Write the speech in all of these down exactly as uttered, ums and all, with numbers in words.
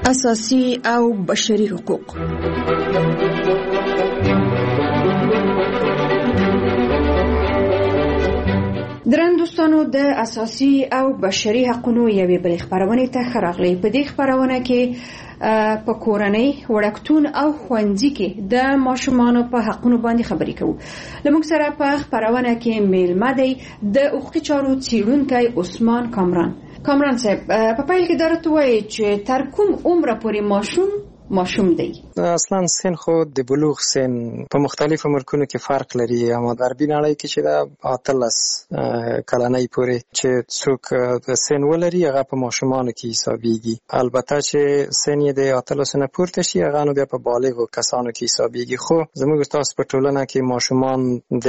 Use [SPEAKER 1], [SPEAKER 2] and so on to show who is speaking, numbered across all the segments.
[SPEAKER 1] اساسي او بشري حقوق. درن دوستانو د اساسي او بشري حقوقو یوې بلې خبرونه ته ښه راغلی. په دې خبرونه کې په کورنۍ، وړکتون او ښوونځي کې د ماشومانو په حقوقو باندې خبرې کوو. لمونږ سره په خبرونه کې میلمه دی د حقوقي چارو څیړونکی عثمان کامران. کامران صاحب، په پیل کې درته وایي چې تر کوم عمره پورې ماشوم ماشوم دی؟
[SPEAKER 2] اصلا سن خو د بلوغ سن په مختلفو ملکونو کې فرق لري، اما د غربي نړۍ کې چې دا اتلس کلنۍ پورې چې څوک د سن ولري هغه په ماشومانو کې حسابيږي. البته چې سن یې د اتلس نه پورته شي هغه نو بیا په بالغو کسانو کې حسابيږي. خو زموږ تاسو په ټولنه کې ماشومان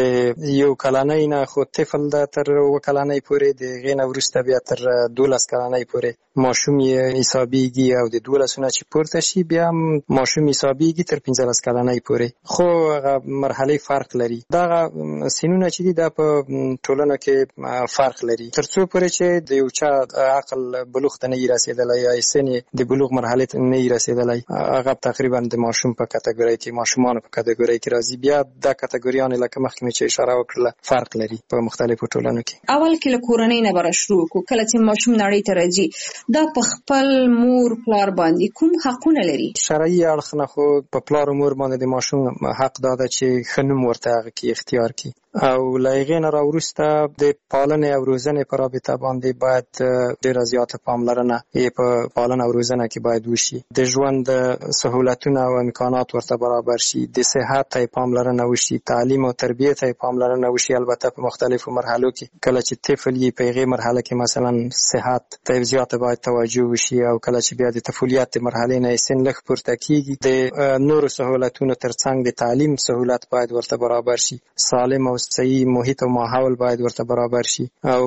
[SPEAKER 2] د یو کلنۍ نه خو طفل د تر و کلنۍ پورې د غینه ورسته بیا تر دولس کلنۍ پورې ماشوم یې حسابيږي او د دولس نه چې پورته شي بیا ماشوم حسابيږي تر پنځلس کلنۍ پورې. خو هغه مرحله فرق لري. دا سنونه چې دي دا په ټولنه کې فرق لري تر څو پورې چې د یو چا عقل بلوغ ته نه رسیدلی یا سن د بلوغ مرحله ته نه رسیدلی هغه تقریبا د ماشوم په کټګوري کې ماشومان په کټګوري کې راځي. بیا د کټګوریان لکه مخکې چې اشاره وکړه فرق لري په مختلفو ټولنو کې.
[SPEAKER 1] اول کې له کورنۍ نه بر شروع کو، کله چې ماشوم نړۍ ته راځي دا په خپل مور پلار باندې کوم حقونه لري؟
[SPEAKER 2] شرعي اړخ نه خو په پلار او مور باندې د ماشوم حق داده چې خنوم ورته هغه کې اختیار کړي او لایغې نه راوروسته د پالنې او روزنې په رابطه باندې باید ډېره زیاته پاملرنه یې په پالنه او روزنه کې باید وشي. د ژوند سهولتونه او امکانات ورته برابر شي، د صحت ته پاملرنه وشي، تعلیم او تربیه ته پاملرنه وشي. البته په مختلفو مرحلو کې کله چې طفل یې په هغې مرحله کې مثلا صحت ته زیاته باید توجه وشي او کله چې بیا د طفولیت مرحلې نه سن لږ پورته کېږي د نورو سهولتونو ترڅنګ د تعلیم سهولت باید ورته برابر شي. سالم او صحیح محیط او ماحول باید ورته برابر شي او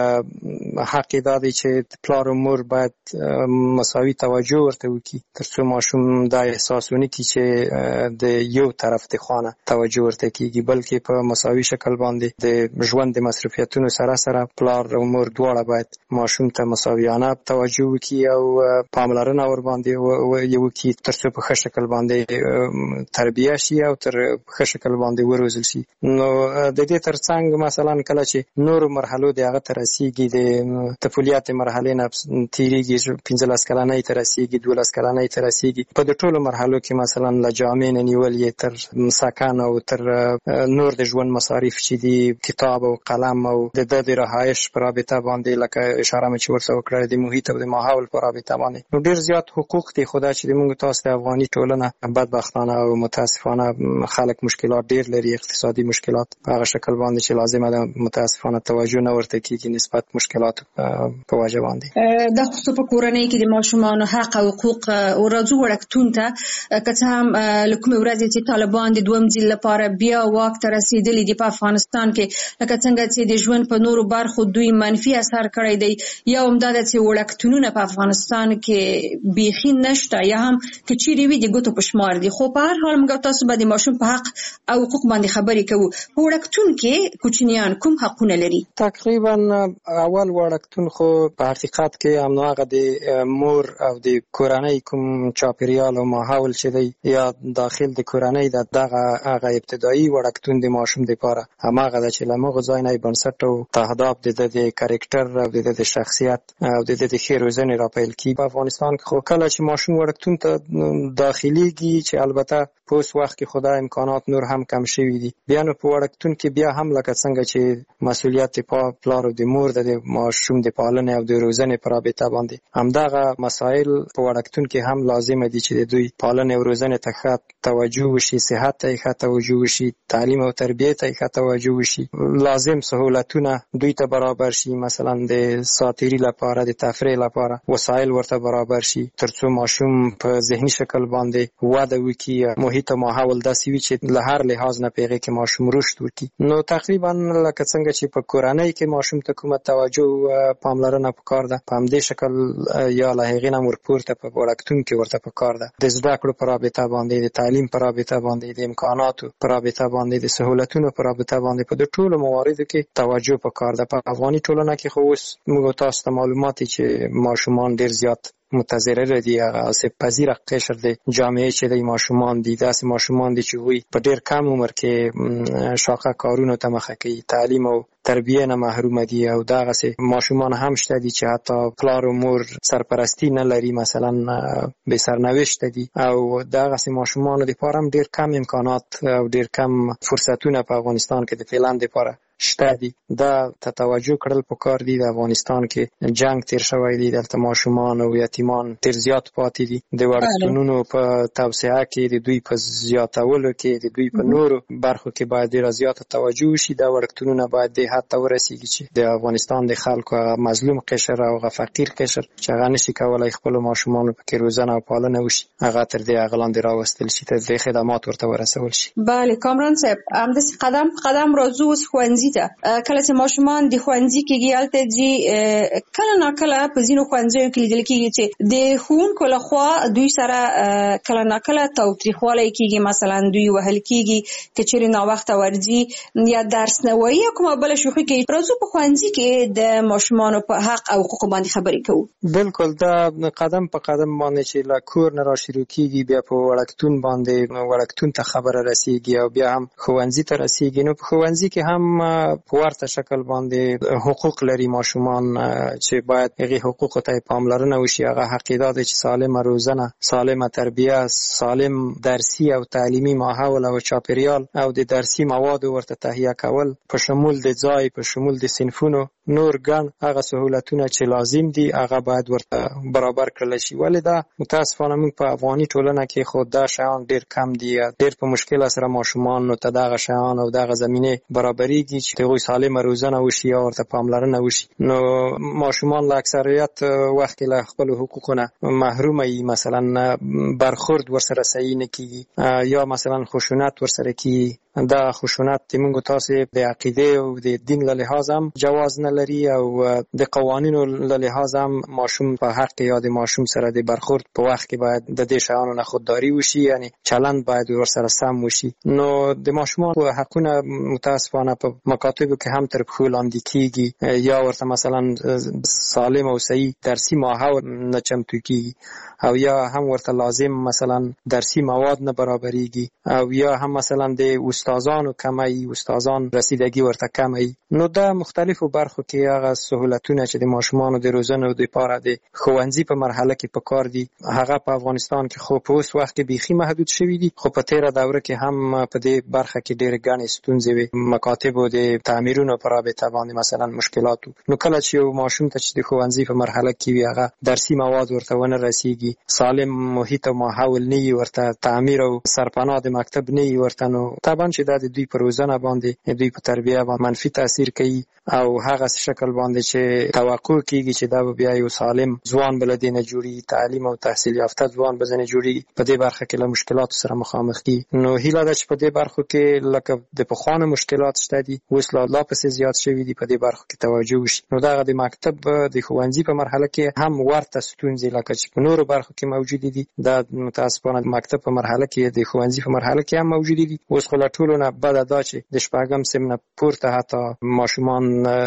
[SPEAKER 2] حق دا دی چې پلار او مور باید مساوي توجه ورته وکړي ترڅو ماشوم دا احساس ونه کړي چې د یو طرف د خانه توجه ورته کیږي، بلکې په مساوي شکل باندې د ژوند د مصرفیتونو سره سره پلار او مور دواړه باید ماشوم ته مساویانه توجه وکړي او پاملرنه ور باندې وکړي ترڅو په ښه شکل باندې تربیه شي او تر ښه شکل باندې وروزل شي. نو د دې ترڅنګ مثلا کله چې نور مرحلو د هغه تر رسیږي د طفولیت مرحله نه تیریږي پنځلس کلنۍ تر رسیږي دولس کلنۍ تر رسیږي په د ټولو مرحلو کې مثلا لجامع نه نیول یې تر مسکن او تر نور د ژوند مصارف چې دي کتاب او قلم او د د رهایش پر رابطه باندې لکه اشاره مې چې ورته وکړه د محیط او د ماحول پر رابطه باندې نو ډیر زیات حقوق دي. خدای چې موږ تاسو د افغاني ټولنه بدبختانه او متاسفانه خلک مشکلات ډیر لري، اقتصادي مشکلات په هغه شکل باندې چې لازمه ده متاسفانه توجه نه ورته کیږي نسبت مشکلات په وجه باندې.
[SPEAKER 1] د خصوص په کورنۍ کې د ماشومانو حق او حقوق او راځو وړکتون ته که څه هم لکه ورځې چې طالبان د دویم ځل لپاره بیا واک ته رسیدلي دي په افغانستان کې، لکه څنګه چې د ژوند په نورو برخو دوی منفي اثر کړی دی، یا هم دا چې وړکتونونه په افغانستان کې بیخي نشته یا هم که چیرې وي د ګوتو په شمار دي. خو په هر حال موږ تاسو به د ماشوم په حق او حقوق باندې خبرې کوو. په وړکتون کې کوچنیان کوم حقونه لري؟
[SPEAKER 2] تقریبا اول وړکتون خو په حقیقت کې هماغه د مور او د کورنۍ کوم چاپیریال او ماحول چې دی یا داخل د کورنۍ د دغه هغه ابتدایي وړکتون د ماشوم لپاره هماغه د چې لمغه ځای نه بنسټ او تهداب د د کریکټر او د د شخصیت او د د خیر روزنې راپیل کی. په افغانستان کې خو کله چې ماشوم وړکتون ته داخليږي چې البته په اوس وخت کې خدای امکانات نور هم کم شوي دي، بیا نو په وړکتون کې بیا هم لکه څنګه چې مسؤلیت په پلار او د مور د ماشوم د پالنې او د روزنې په رابطه باندې همدغه مسائل په وړکتون کې هم لازم دي چې د دوی پالنې او روزنې ته ښه توجه وشي، صحت ته ښه توجه وشي، تعلیم او تربیه ته ښه توجه وشي، لازم سهولتونه دوی ته برابر شي، مثلا د ساتیري لپاره د تفریح لپاره وسایل ورته برابر شي ترڅو ماشوم په ذهني شکل باندې وده وکړي، محیط او ماحول داسې وي چې له هر لحاظ نه پیغه کې ماشوم رشد وکړي. نو تقریبا لکه څنګه چې په کورنۍ کې ماشوم ته کومه توجه پاملرنه پکار ده په همدې شکل یا له هغې نه ورپورته په وړکتون کې ورته پکار ده د زده کړو په رابطه باندې، د تعلیم په رابطه باندې، د امکاناتو په رابطه باندې، د سهولتونو په رابطه باندې په دې ټولو مواردو کې توجه پکار ده. په افغاني ټولنه کې خو اوس موږ تاسو ته معلومات چې ماشومان ډیر زیات متضرره دي، هغه آسیب پذیره قشر د جامعې چې د ماشومان دي، داسې ماشومان دي چې هغوی په ډېر کم عمر کې شاقه کارونو ته مخه کوي، تعلیم او تربیه نه محروم دي. او دغسې ماشومان هم شته دي چې حتی پلار و مور سرپرستی نه لري، مثلا بې سرنوشته دي. او دغسې ماشومانو دپاره هم ډېر کم امکانات او ډېر کم فرصتونه په افغانستان کې د فعلا دپاره شته دي. دا ته توجه کړل پکار دي. د افغانستان کې جنگ تیر شوی دی، دلته ماشومان او یتیمان ډېر زیات پاتې دي. د وړکتونونو په توسعه کې، د دوی په زیاتولو کې، د دوی په نورو برخو کې باید ډېره زیاته توجه وشي. دا وړکتونونه باید د حد ته ورسېږي چې د افغانستان د خلکو هغه مظلوم قشر او هغه فقیر قشر چې هغه نشي کولی خپلو ماشومانو پکې روزنه او پالنه وشي، هغه تر دې هغه لاندې راوستل شي، تر دې خدمات ورته ورسول شي.
[SPEAKER 1] بله کامران صاحب، همداسې قدم په قدم راځو اوس ښوونځي ته. کله چې ماشومان د ښوونځي کېږي هلته ځي، کله ناکله په ځینو ښوونځیو کې لیدل کېږي چې د ښوونکو لخوا دوی سره کله ناکله تاوتریخوالی کېږي، مثلا دوی وهل کېږي که چېرې ناوخته ورځي یا درس نه وایي یا کومه بله شوخي کوي. راځو په ښوونځي کې د ماشومانو په حق او حقوقو باندې خبرې کوو.
[SPEAKER 2] بالکل، دا قدم په قدم باندې چې له کور نه را شروع کېږي، بیا په وړکتون باندې وړکتون ته خبره رسېږي او بیا هم ښوونځي ته رسېږي. نو په ښوونځي کې هم په ورته شکل باندې حقوق لري ماشومان چې باید هغې حقوقو ته پاملرنه وشي. هغه حق دا دی چې سالمه روزنه، سالمه تربیه، سالم درسي او تعلیمي ماحول او چاپېریال او د درسي موادو ورته تهیه کول، په شمول د ځای، په شمول د صنفونو نور ګڼ هغه سهولتونه چې لازم دي هغه باید ورته برابر کړل شي. ولې دا متاسفانه موږ په افغاني ټولنه کې خو دا شیان ډېر کم دي، ډېر په مشکل سره ماشومانو ته دغه شیان او دغه زمینې برابرېږي چې هغوی سالمه روزنه وشي یا ورته پاملرنه وشي. نو ماشومان له اکثریت وخت کې له خپلو حقوقو نه محرومه وي، مثلا برخورد ورسره صحیح نه کېږي یا مثلا خشونت ورسره کېږي. دا خشونت د موږ تاسې د عقیدې او د دین له لحاظ هم جواز نه لري او د قوانینو له لحاظ هم ماشوم په حق یا د ماشوم سره د برخورد په وخت کې باید د دې شیانو نه خودداري وشي، یعنی چلند باید ورسره سم وشي. نو د ماشومانو حقونه متاسفانه په مکاتبو کې هم تر پښو لاندې کېږي یا ورته مثلا سالم او صحیح درسي ماحول نه چمتو کېږي او یا هم ورته لازم مثلا درسي مواد نه برابرېږي او یا هم مثلا د استادانو کمی، استادان رسیدگی ورته کمی. نو دا مختلفو برخو کې هغه سهولتونه چې د ماشومانو د روزنې دپاره د ښوونځي په مرحله کې پکار دي، هغه په افغانستان کې خو په اوس وخت کې بیخي محدود شوي دي. خو په تېره دوره کې هم په دې برخه کې ډېرې ګڼې ستونزې وې، مکاتبو د تعمیرونو په رابطه باندې مثلا مشکلاتو. نو کله چې یو ماشوم ته چې د ښوونځي په مرحله کې وي هغه درسي مواد ورته ونه رسیږي، سالم محیط او ماحول نه وي ورته، تعمیر او سرپناه د مکتب نه وي ورته، نو طبعا چې دا د دوی په روزنه باندې، دوی په تربیه باندې منفي تاثیر کوي او هغه شکل باندې چې توقع کېږي چې دا به بیا یو سالم ځوان به له دې نه جوړي، تعلیم او تحصیل یافته ځوان به ځنې جوړي، په دې برخه کې له مشکلاتو سره مخامخ دي. نو هیله ده چې په دې برخو کې لکه د پخوانو مشکلات شته دي، اوس لا لا پسې زیات شوي دي، په دې برخو کې توجه وشي. نو دغه د مکتب د ښوونځي په مرحله کې هم ورته ستونزې لکه چې په نورو برخو کې موجودې دي، دا متاسفانه د مکتب په مرحله کې، د ښوونځي په مرحله کې هم موجودې دي. اوس خو له ټولو نه بده دا چې د شپږم صنف نه پورته حتی ماشومان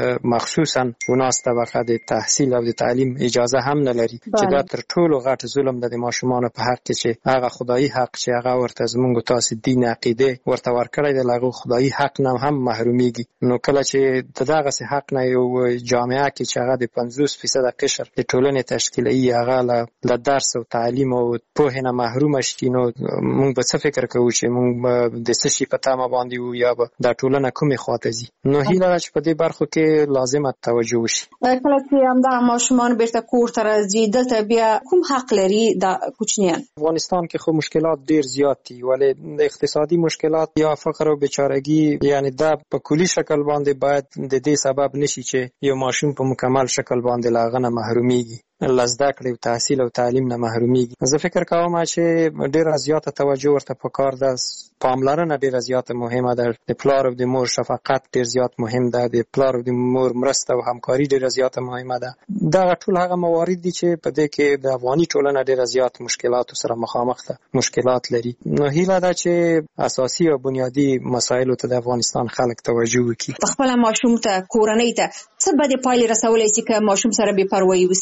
[SPEAKER 2] مخصوصا وناس طبقه د تحصیل او د تعلیم اجازه هم نه لري، چې دا تر ټولو غټ ظلم د ماشومانو په حق کې چې هغه خدایي حق چې هغه ورته زموږ تاسې دین عقیده ورته ورکړی دی، له هغه خدایي حق نه هم محرومیږي. نو کله چې د دغسې حق نه یو جامعه کې چې هغه د پنځوس فیصده قشر د ټولنې تشکیلوي هغه له درس او تعلیم او پوهې نه محرومه شي، نو موږ به څه فکر کوو چې موږ به د څه شي په تمه باندې وو یا به دا ټولنه کومې خواته ځي. نو هیله ده چې په دې برخو کې لازمه توجه وشي.
[SPEAKER 1] کله چې همدغه ماشومان بیرته کور ته راځي، دلته بیا کوم حق لري دا کوچنیان؟
[SPEAKER 2] افغانستان کې خو مشکلات ډیر زیات دي، ولې د اقتصادي مشکلات یا فقر او بیچارګي، یعنی دا په کلی شکل باندې باید د دې سبب نشي چې یو ماشوم په مکمل شکل باندې لا غنه محرومیږي، له زده کړې او تحصیل او تعلیم نه محرومیږي. زه فکر کوم چې ډېره زیاته توجه ورته پکار ده، پاملرنه ډېره زیاته مهمه ده، د پلار او د مور شفقت ډېر زیات مهم ده، د پلار او د مور مرسته او همکاري ډېره زیاته مهمه ده. دغه ټول هغه موارد دي چې په دې کې د افغاني ټولنه ډېره زیات مشکلاتو سره مخامخ ده، مشکلات لري. نو هیله ده چې اساسي او بنیادي مسایلو ته د افغانستان خلک توجه وکړي.
[SPEAKER 1] خپل ماشوم ته، کورنۍ ته څه بدې پایلې رسولی شي که ماشوم سره بې پروایي وسي؟
[SPEAKER 2] تر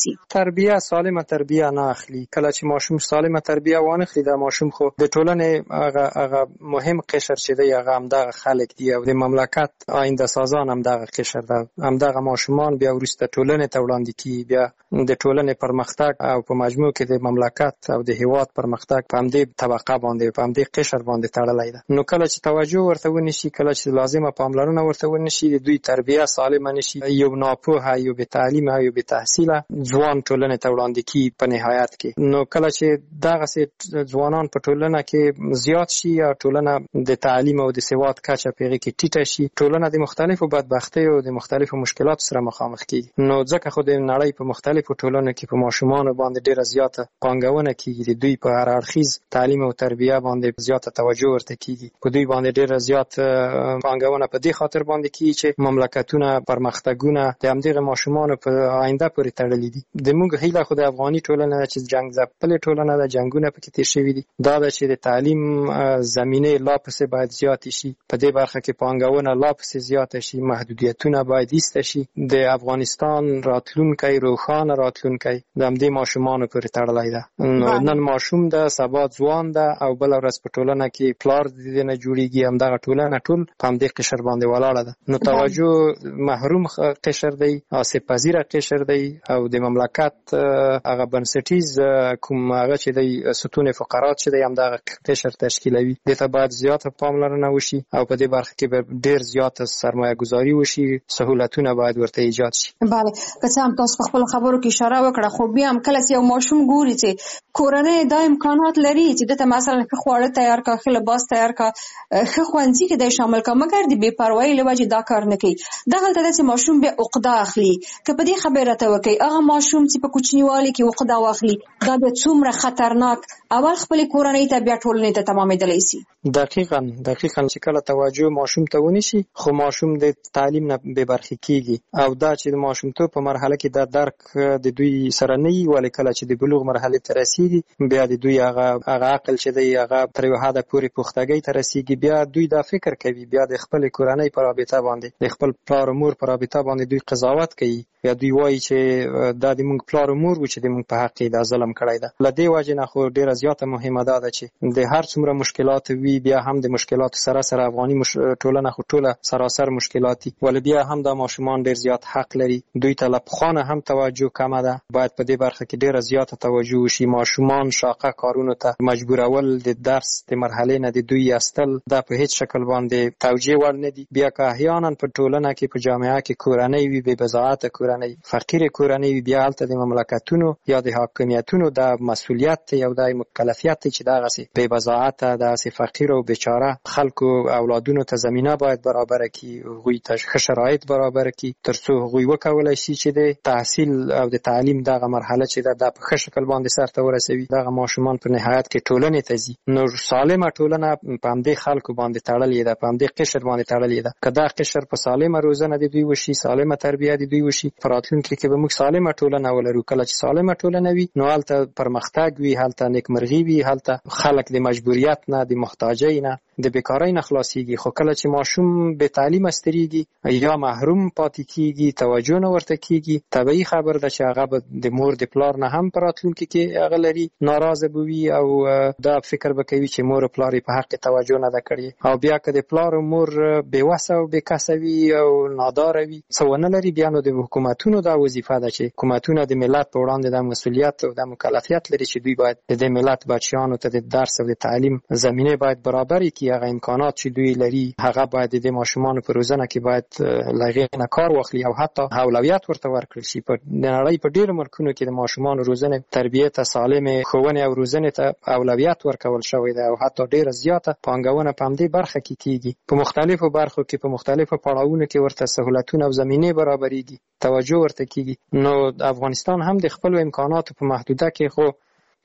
[SPEAKER 2] تربیه سالمه تربیه نه اخلي. کله چې ماشوم سالمه تربیه وانه اخلي دا ماشوم خو د ټولنې هغه هغه مهم قشر چې دی هغه همدغه خلک دی او د مملکت آینده سازان همدغه قشر ده. همدغه ماشومان بیا وروسته ټولنې ته وړاندې کیږي، بیا د ټولنې پرمختګ او په مجموع کې د مملکت او د هیواد پرمختګ په همدې طبقه باندې په همدې قشر باندې تړلی ده. نو کله چې توجه ورته ونشي، کله چې لازمه پاملرنه ورته ونشي، د دوی تربیه سالمه نشي، یو ناپوهه یو بې تعلیمه یو بې تحصیله ځوان ټولنې ته وړاندې کیږي په نهایت کې. نو کله چې دغسې ځوانان په ټولنه کې زیات شي یا ټولنه د تعلیم او د سواد کچه په هغې کې ټیټه شي، ټولنه د مختلفو بدبختیو او د مختلفو مشکلاتو سره مخامخ کیږي. نو ځکه خو د نړۍ په مختلفو ټولنو کې په ماشومانو باندې ډېره زیاته پانګونه کیږي، د دوی په هر اړخیز تعلیم او تربیه باندې زیاته توجه ورته کیږي، په دوی باندې ډېره زیات پانګونه په دې خاطر باندې کیږي چې مملکتونه پرمختګونه د همدغه ماشومانو په آینده پورې تړلي دي. د موږ هیله خو د افغاني ټولنه چې جنګ ځپلې ټولنه ده، جنګونه پکې تیر شوي دي، دا ده چې د تعلیم زمینه لا پسې باید زیاتې شي، په دې برخه کې پانګونه لا پسې زیاته شي، محدودیتونه باید ایسته شي. د افغانستان راتلونکی روښانه راتلونکی د همدې ماشومانو پورې تړلی ده. نن ماشوم ده، سبا ځوان ده او بله ورځ په ټولنه کې پلار د دې نه جوړېږي. همدغه ټولنه ټول په همدې قشر باندې ولاړه ده. نو توجه محروم قشر دی، آسیب پذیره قشر دی او د مملکت هغه بنسټیز کوم هغه چې دی ستون فقرات چې دی همدغه قشر تشکیلوي. دې ته باید زیاته پاملرنه وشي او په دې برخه کې به ډېر زیاته سرمایه ګذاري وشي، سهولتونه باید ورته ایجاد شي.
[SPEAKER 1] بله، که څه هم تاسو په خپلو خبرو کې اشاره وکړه، خو بیا هم کله چې یو ماشوم ګوري چې کورنۍ دا امکانات لري چې دته مثلا ښه خواړه تیار کا، ښه لباس تیار کا، ښه ښوونځي کې دی شامل کا، مګر د بې پروایۍ له وجې دا کار نه کوي، دغلته ده چې ماشوم بیا عقده اخلي. که په دې خبره ته وکړئ، هغه ماشوم چې په کوچنیوالي کې عقده واخلي دا بیا څومره خطرناک اول خپلې کورنۍ ته بیا ټولنې ته تمامېدلی شي.
[SPEAKER 2] دقیقاً دقیقاً چې کله توجه ماشوم ته ونشي، خو ماشوم د تعلیم نه بې برخې کیږي او دا چې د ماشومتوب په مرحله کې دا درک د دوی سره نه وي، ولې کله چې د بلوغ مرحلې ته رسیږي بیا د دوی هغه هغه عقل چې دی هغه تر یو حده پورې پختګۍ ته رسیږي، بیا دوی دا فکر کوي، بیا د خپلې کورنۍ په رابطه باندې د خپل پلار او مور په رابطه باندې دوی قضاوت کوي، یا دوی وایي چې دا د موږ پلار او مور و چې د موږ په حق کې دا ظلم کړی ده. له دې وجې نه خو ډېره زیاته مهمه دا ده چې د هر څومره مشکلات وي، بیا هم د مشکلاتو سره سره افغاني مش... ټولنه خو ټوله سراسر مشکلات دي، ولې بیا هم دا ماشومان ډېر زیات حق لري. دوی ته له پخوا نه هم توجه کمه ده، باید په دې برخه کې ډېره زیاته توجه وشي. ماشومان شاقه کارونو ته مجبورول، د درس د مرحلې نه د دوی ایستل، دا په هیڅ شکل باندې توجیه وړ نه دي. بیا که احیانا په ټولنه کې په جامعه کې کورنۍ وي بې بضاعته کورنۍ، فقیرې کورنۍ وي، بیا هلته د مملکتونو یا د حاکمیتونو دا مسؤلیت دی او دا مکلفیت دی چې دغسې بې بضاعته داسې فقیر او بیچاره خلکو اولادونو ته زمینه باید برابره کړي، هغوی ته ښه شرایط برابره کړي تر څو هغوی وکولی شي چې د تحصیل او د تعلیم دغه مرحله چې ده دا په ښه شکل باندې سرته ورسوي. دغه ماشومان په نهایت کې ټولنې ته ځي. نو سالمه ټولنه په همدې خلکو باندې تړلې ده، په همدې قشر باندې تړلې ده. که دا قشر په سالمه روزنه د دوی وشي، سالمه تربیه د دوی وشي، په راتلونکي کې به موږ سالمه ټولنه ولرو. کله چې سالمه ټولنه وي نو هلته پرمختګ وي، هلته نیکمرغي وي، هلته خلک د مجبوریت نه، د محتاجۍ نه، د بیکارۍ نه خلاصيږي. خو کله چې ماشوم بې تعلیمه سترېږي یا محروم پاتې کیږي، توجه نه ورته کیږي، طبیعي خبر ده چې هغه به د مور د پلار نه هم په راتلونکي کې هغه لري ناراضه به وي او دا فکر به کوي چې مور او پلار یې په حق توجه نه ده کړې. او بیا که د پلار او مور بېوسه او بېکسه وي او ناداره وي، څه ونه لري، بیا نو د حکومتونو دا وظیفه ده چې حکومتونه د ملت په وړاندې د مسؤلیت او د مکلفیت لري چې دوی باید د دې ملت بچیانو ته د درس او د تعلیم زمینه باید برابرې کړي. هغه امکانات چې دوی لري هغه باید د ماشومانو په روزنه کې باید له هغې نه کار واخلي او حتی اولویت ورته ورکړل شي. په نړۍ په ډېرو ملکونو کې د ماشومانو روزنې، تربیې ته، سالمې ښوونې او روزنې ته اولویت ورکول شوی دی او حتی ډېره زیاته پانګونه په همدې برخه کې کیږي. په مختلفو برخو کې په مختلفو پړاوونو کې ورته سهولتونه او زمینې برابرېږي، توجه ورته کیږي. نو افغانستان هم د خپلو امکاناتو په محدوده کې خو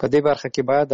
[SPEAKER 2] په دې برخه کې باید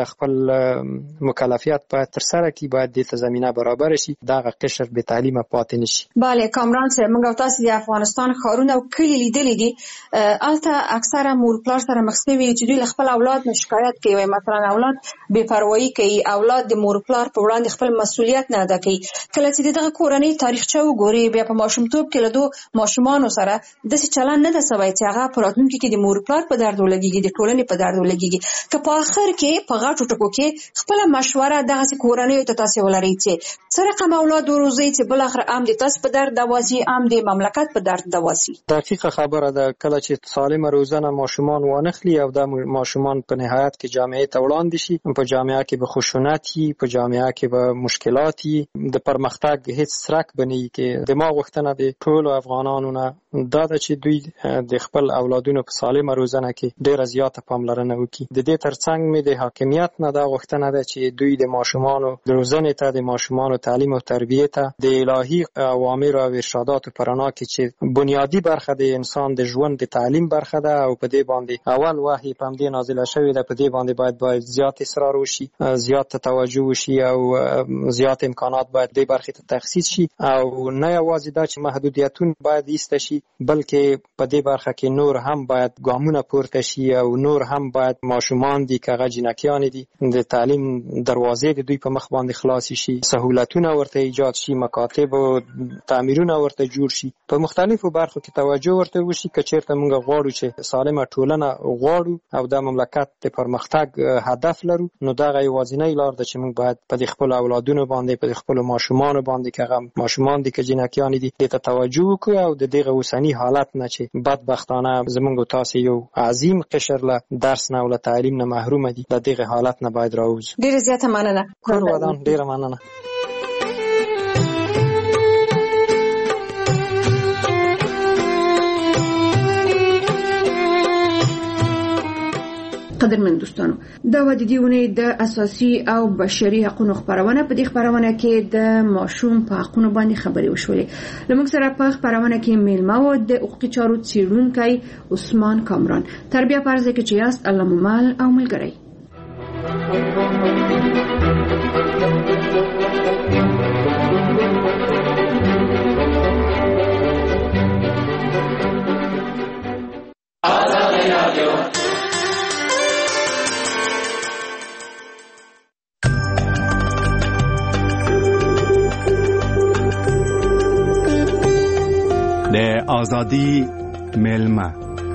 [SPEAKER 2] خپل مکلفیت باید تر سره کړي، باید دې ته زمینه برابر شي، دغه قشر بې تعلیمه پاتې نشي.
[SPEAKER 1] بله کامران صاحب، موږ او تاسو د افغانستان ښارونه او کلي لیدلي دي، هلته اکثره مور پلار سره مخ شوي چې دوی له خپل اولاد نه شکایت کوي، مثلا اولاد بې پروایي کوي، اولاد د مور پلار په وړاندې خپل مسؤلیت نه ادا کوي. کله چې دغه کورنۍ تاریخچه وګوري، بیا په ماشومتوب کې له دوه ماشومانو سره داسې چلند نه ده سوی چې هغه په راتلونکي کې د مور پلار په درد ولګېږي، د ټولنې په درد ولګېږي. که په آخر کې په غټو ټکو کې خپله مشوره دغسې کورنیو ته تاسې ولرئ چې څه رقم اولاد وروزئ چې بالاخره هم د تاسو په درد دواسي، هم د مملکت په درد دواسي.
[SPEAKER 2] دقیقه خبره ده. کله چې سالمه روزنه ماشومان وانخلي او د ماشومان په نهایت کې جامعه ته وړاندې شي، په جامعه کې به خشونت وي، په جامعه کې به مشکلات وي، د پرمختګ هیڅ څرک به نه وي. کې د ما غوښتنه د ټولو افغانانو نه دا ده چې دوی د خپل اولادونو په سالمه روزنه کې ډیره زیاته پاملرنه وکړي. د دې ترڅنګ مې د حاکمیت نه دا غوښتنه ده چې دوی د ماشومانو روزنې ته، د ماشومانو تعلیم او تربیې ته د الهي اوامر او ارشاداتو په رڼا کې چې بنیادی برخه د انسان د ژوند د تعلیم برخه ده او په دې باندې اول وحی په همدې نازله شوې ده، په دې باندې باید باید زیات اصرار وشي، زیات توجه وشي او زیات امکانات باید دې برخې ته تخصیص شي. او نه یوازې دا چې محدودیتونه باید ایسته شي، بلکې په دې برخه کې نور هم باید ګامونه پورته شي او نور هم باید ماشومان دي که هغه جنکیان دي د تعلیم دروازې د دوی په مخ باندې خلاص شي، سهولتونه ورته ایجاد شي، مکاتب او تعمیرونه ورته جوړ شي، په مختلفو برخو کې توجه ورته وشي. که چیرته موږ غواړو چې سالمه ټولنه غواړو او د مملکت د پرمختګ هدف لرو، نو دغه یوازینۍ لار ده چې موږ باید په خپل اولادونو باندې، په خپل ماشومانو باندې که هغه ماشومان دي که جنکیان دي دې ته توجه وکړو او د دغه اوسني حالت نه چې بدبختانه زموږ تاسو یو عظیم قشر له درس نه او له تعلیم نه محروم دي، د دغه حالت نه باید راوځو.
[SPEAKER 1] ډیره زیاته مننه.
[SPEAKER 2] کور ودان، ډیره مننه.
[SPEAKER 1] قدرمن دوستانو، دا و د دې ونې د اساسي او بشري حقوقو خبرونه. په دې خبرونه کې د ماشوم په حقوقو باندې خبرې وشولې. لمونږ سره په خبرونه کې میلمه و د حقوقي چارو څیړونکی عثمان کامران. تربیه پرځه کې چې یاست الله ممال او ملګری.
[SPEAKER 3] د آزادی میلمه.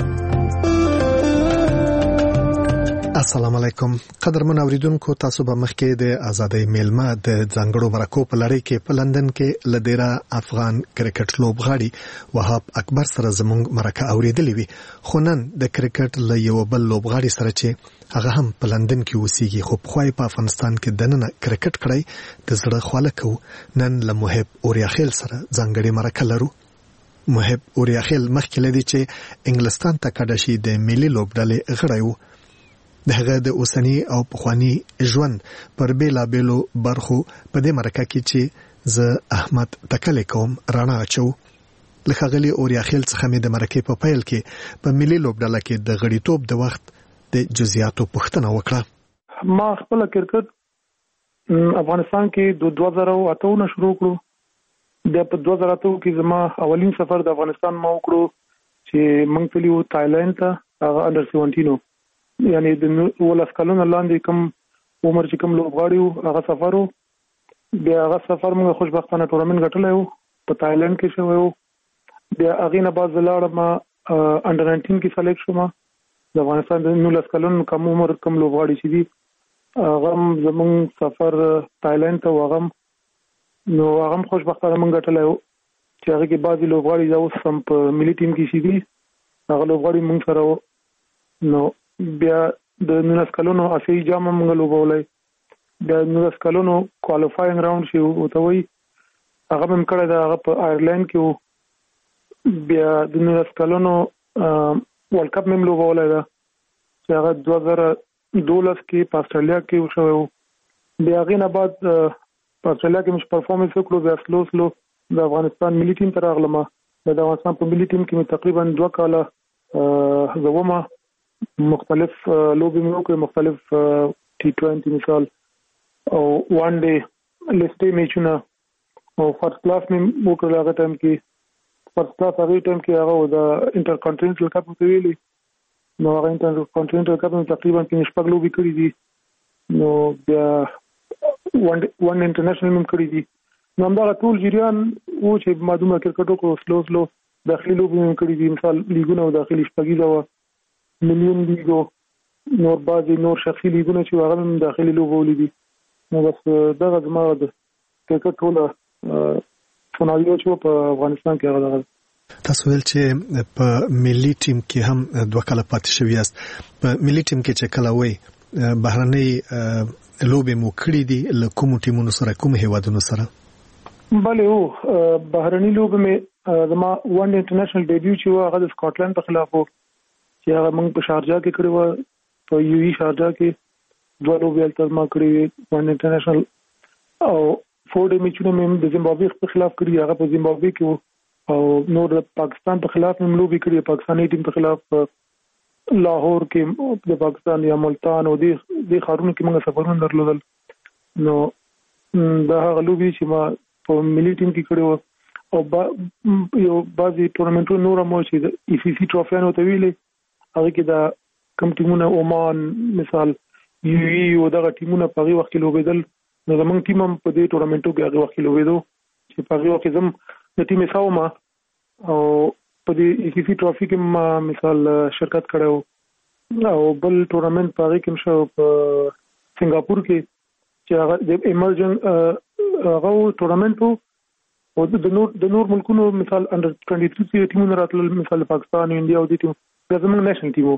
[SPEAKER 4] السلام علیکم قدرمن اوریدونکو، تاسو به مخکې د آزادۍ میلمه د ځانګړو مرکو په لړۍ کې په لندن کې لدیرا افغان کرکټ لوبغاړي وهاب اکبر سره زموږ مرکه اوریدلې وي. خو نن د کرکټ له یو بل لوبغاړي سره چې هغه هم په لندن کې اوسېږي خو پخوای په افغانستان کې دننه کرکټ کړی، د زړه خواله کوو. نن له محب اوریاخیل سره ځانګړي مرکه لرو. محب اوریاخیل مخکې لدی چې انګلستان ته کډه شي د ملي لوبډلې غړی و. دغه د اوسنی او پخوانی ژوند پر بیلا بیلو برخو په دې مرکه کې چې ز احمد تکل کوم رانا اچو. لخغلی اوریاخیل څخه مې د مرکه په پیل کې په ملي لوبډله کې د غړیتوب د وخت د جزئیاتو پوښتنه وکړه.
[SPEAKER 5] ما خپل کرکټ افغانستان کې د دوه زره اته نه شروع کړو. د په دوه زره اته کې زما اولین سفر د افغانستان ما وکړو چې موږ تلو تایلند ته، هغه انډر سیونټینو، یعنی د ولس کلونو لاندې کوم عمر چې کوم لوبغاړي وو هغه سفر وو. بیا هغه سفر موږ خوشبختانه ټورنمنټ ګټلی وو په تایلند کې شوی وو. بیا هغې نه بعد زه لاړم انډر ناینټین کې سلیکټ شوم. د افغانستان د نولس کلونو کم عمر کوم لوبغاړي چې دي هغه هم زموږ سفر تایلند ته و، هغه نو هغه هم خوشبختانه موږ ګټلی وو چې هغې کې بعضې لوبغاړي دا اوس هم په ملي ټیم کې چې دي هغه لوبغاړي موږ سره وو. نو بیا د نولس کلونو آسیایي جام هم موږ لوبولی. بیا نولس کلونو کوالیفاینګ راوند چې ورته وایي هغه به مې کړی دی، هغه په آیرلینډ کې وو. بیا د نولس کلونو ورلډ کپ مې هم لوبولی ده چې هغه دوه زره دولس کې په اسټرالیا کې وشوی وو. بیا هغې نه بعد په اسټرالیا کې مې پرفارمنس وکړو. بیا سلو سلو د افغانستان ملي ټیم ته راغلم. د افغانستان په ملي ټیم کې مې تقریبا دوه کاله زه ومه. مختلف لوبي مې وکړې، مختلف ټي ټوینټي مثال او وان ډے لیسټي میچونه او فرست کلاس مې وکړل. هغه ټایم کې فرست کلاس هغه ټایم کې هغه د انټر کانټیننټل کپ ته ویلي، نو هغه انټر کانټیننټل کپ مې تقریبا کې شپږ لوبي کړې دي، نو بیا وان وان انټرنیشنل مې کړې دي. نو همدغه ټول جریان و چې ما دومره کرکټ وکړو، سلو سلو داخلي لوبې مې کړې دي، مثال لیګونه او داخلي شپږیزه وه، ملیون لیګو، نور بعضې نور شخصي لیګونه چې هغه هم داخلي لوبه ولیدي. نو بس دغه زما د کرکټ ټوله سناریو چې په افغانستان کې هغه دغه.
[SPEAKER 4] تاسو ویل چې په ملي ټیم کې هم دوه کاله پاتې شوي یاست. په ملي ټیم کې چې کله وایي بهرنۍ لوبې مو کړې دي له کومو ټیمونو سره، کوم هیوادونو سره؟
[SPEAKER 5] بله هو، بهرنۍ لوبې مې زما ون انټرنیشنل ډیبیو چې و هغه د سکاټلند په خلاف و، چې هغه موږ په شارجه کې کړې وه، په یو ای شارجه کې دوه لوبې هلته ما کړې وې ون انټرنیشنل. او فور ډے میچونه مې د زیمبابوې په خلاف کړي، هغه په زیمبابوې کې و. او نور د پاکستان په خلاف مې لوبې کړي، پاکستاني ټیم په خلاف لاهور کې د پاکستان یا ملتان او د د ښارونو کې موږ سفرونه درلودل. نو دا هغه لوبې چې ما په ملي ټیم کې کړي وو. او با یو بعضې ټورنمنټونه نور هم چې د ای سی سی ټرافیانو ته ویلې، هغه کې دا کم ټیمونه عمان مثال یو ای او دغه ټیمونه په هغې وخت کې لوبېدل. نو زموږ ټیم هم په دې ټورنمنټو کې هغې وخت کې لوبېدو، چې په هغې وخت کې زم د ټیم حصه وم او په دې ای سی سی ټرافي کې ما مثال شرکت کړی و. او بل ټورنمنټ په هغې کې هم شو په سنګاپور کې، چې هغه د ایمرجن هغه ټورنمنټ و. او د نور د نور ملکونو مثال انډر ټوینټي تھری ټیمونه راتلل، مثال پاکستان، انډیا او دې ټیم، دا زموږ نېشنل ټیم و.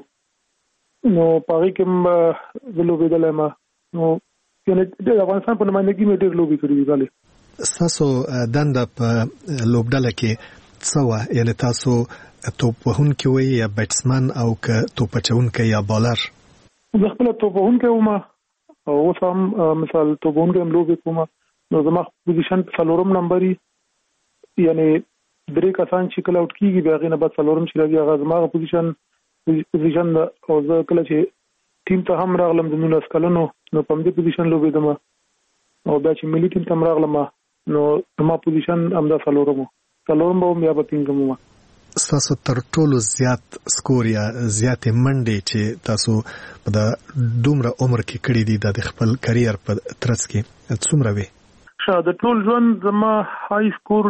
[SPEAKER 5] نو په هغې کې هم زه لوبېدلی یم. نو یعنې د افغانستان په نمایندګي مې ډېر لوبې کړي دي. بلې
[SPEAKER 4] ستاسو دنده په لوبډله کې څه وه؟ یعنې تاسو توپ وهونکی وئ یا بیټسمن او که توپ اچوونکی یا بالر؟
[SPEAKER 5] زه خپله توپ وهونکی وم او اوس هم مثال توپ وهونکی هم لوبې کوم. نو زما پوزیشن په څلورم نمبر وي، یعنې درې کسان چې کله آوټ کېږي بیا هغې نه بعد څلورم چې راځي هغه زما هغه پوزیشن پوزیشن ده. او زه کله چې ټیم ته هم راغلم د نولس کلنو، نو په همدې پوزیشن لوبېدم. او بیا چې ملي ټیم ته هم راغلم نو زما پوزیشن همدا څلورم و، څلورم به وم یا به پنځم وم.
[SPEAKER 4] ستاسو تر ټولو زیات سکور یا زیاتې منډې چې تاسو په د دومره عمر کې کړي دي د خپل کریر په ترڅ کې څومره وي؟
[SPEAKER 5] د ټول ژوند زما های سکور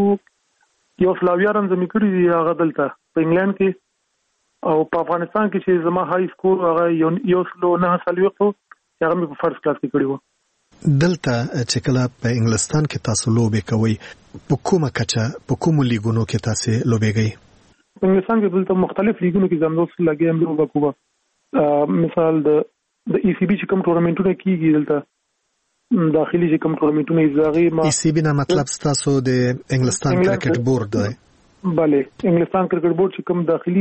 [SPEAKER 5] چې یو سل اویا رنزه مې کړي دي هغه دلته په انګلند کې. او په افغانستان کې چې زما های سکور هغه یو سل نهه څلوېښت و، هغه مې په فرست کلاس کې کړي وو.
[SPEAKER 4] دلته چې کله په انګلستان کې تاسو لوبې کوئ، په کومه کچه په کومو لیګونو کې تاسو لوبېږئ؟
[SPEAKER 5] په انګلستان کې دلته مختلف لیګونو کې زموږ سره لګي هم لوبه کوو. مثال د د ای سی بي چې کوم ټورنمنټونه کیږي دلته داخلي چې کوم ټورنمنټونه ایزاغي ما
[SPEAKER 4] ای سی بي نه مطلب تاسو د انګلستان کرکټ بورډ دی؟
[SPEAKER 5] bale انګلستان کرکټ بورډ چې کوم داخلي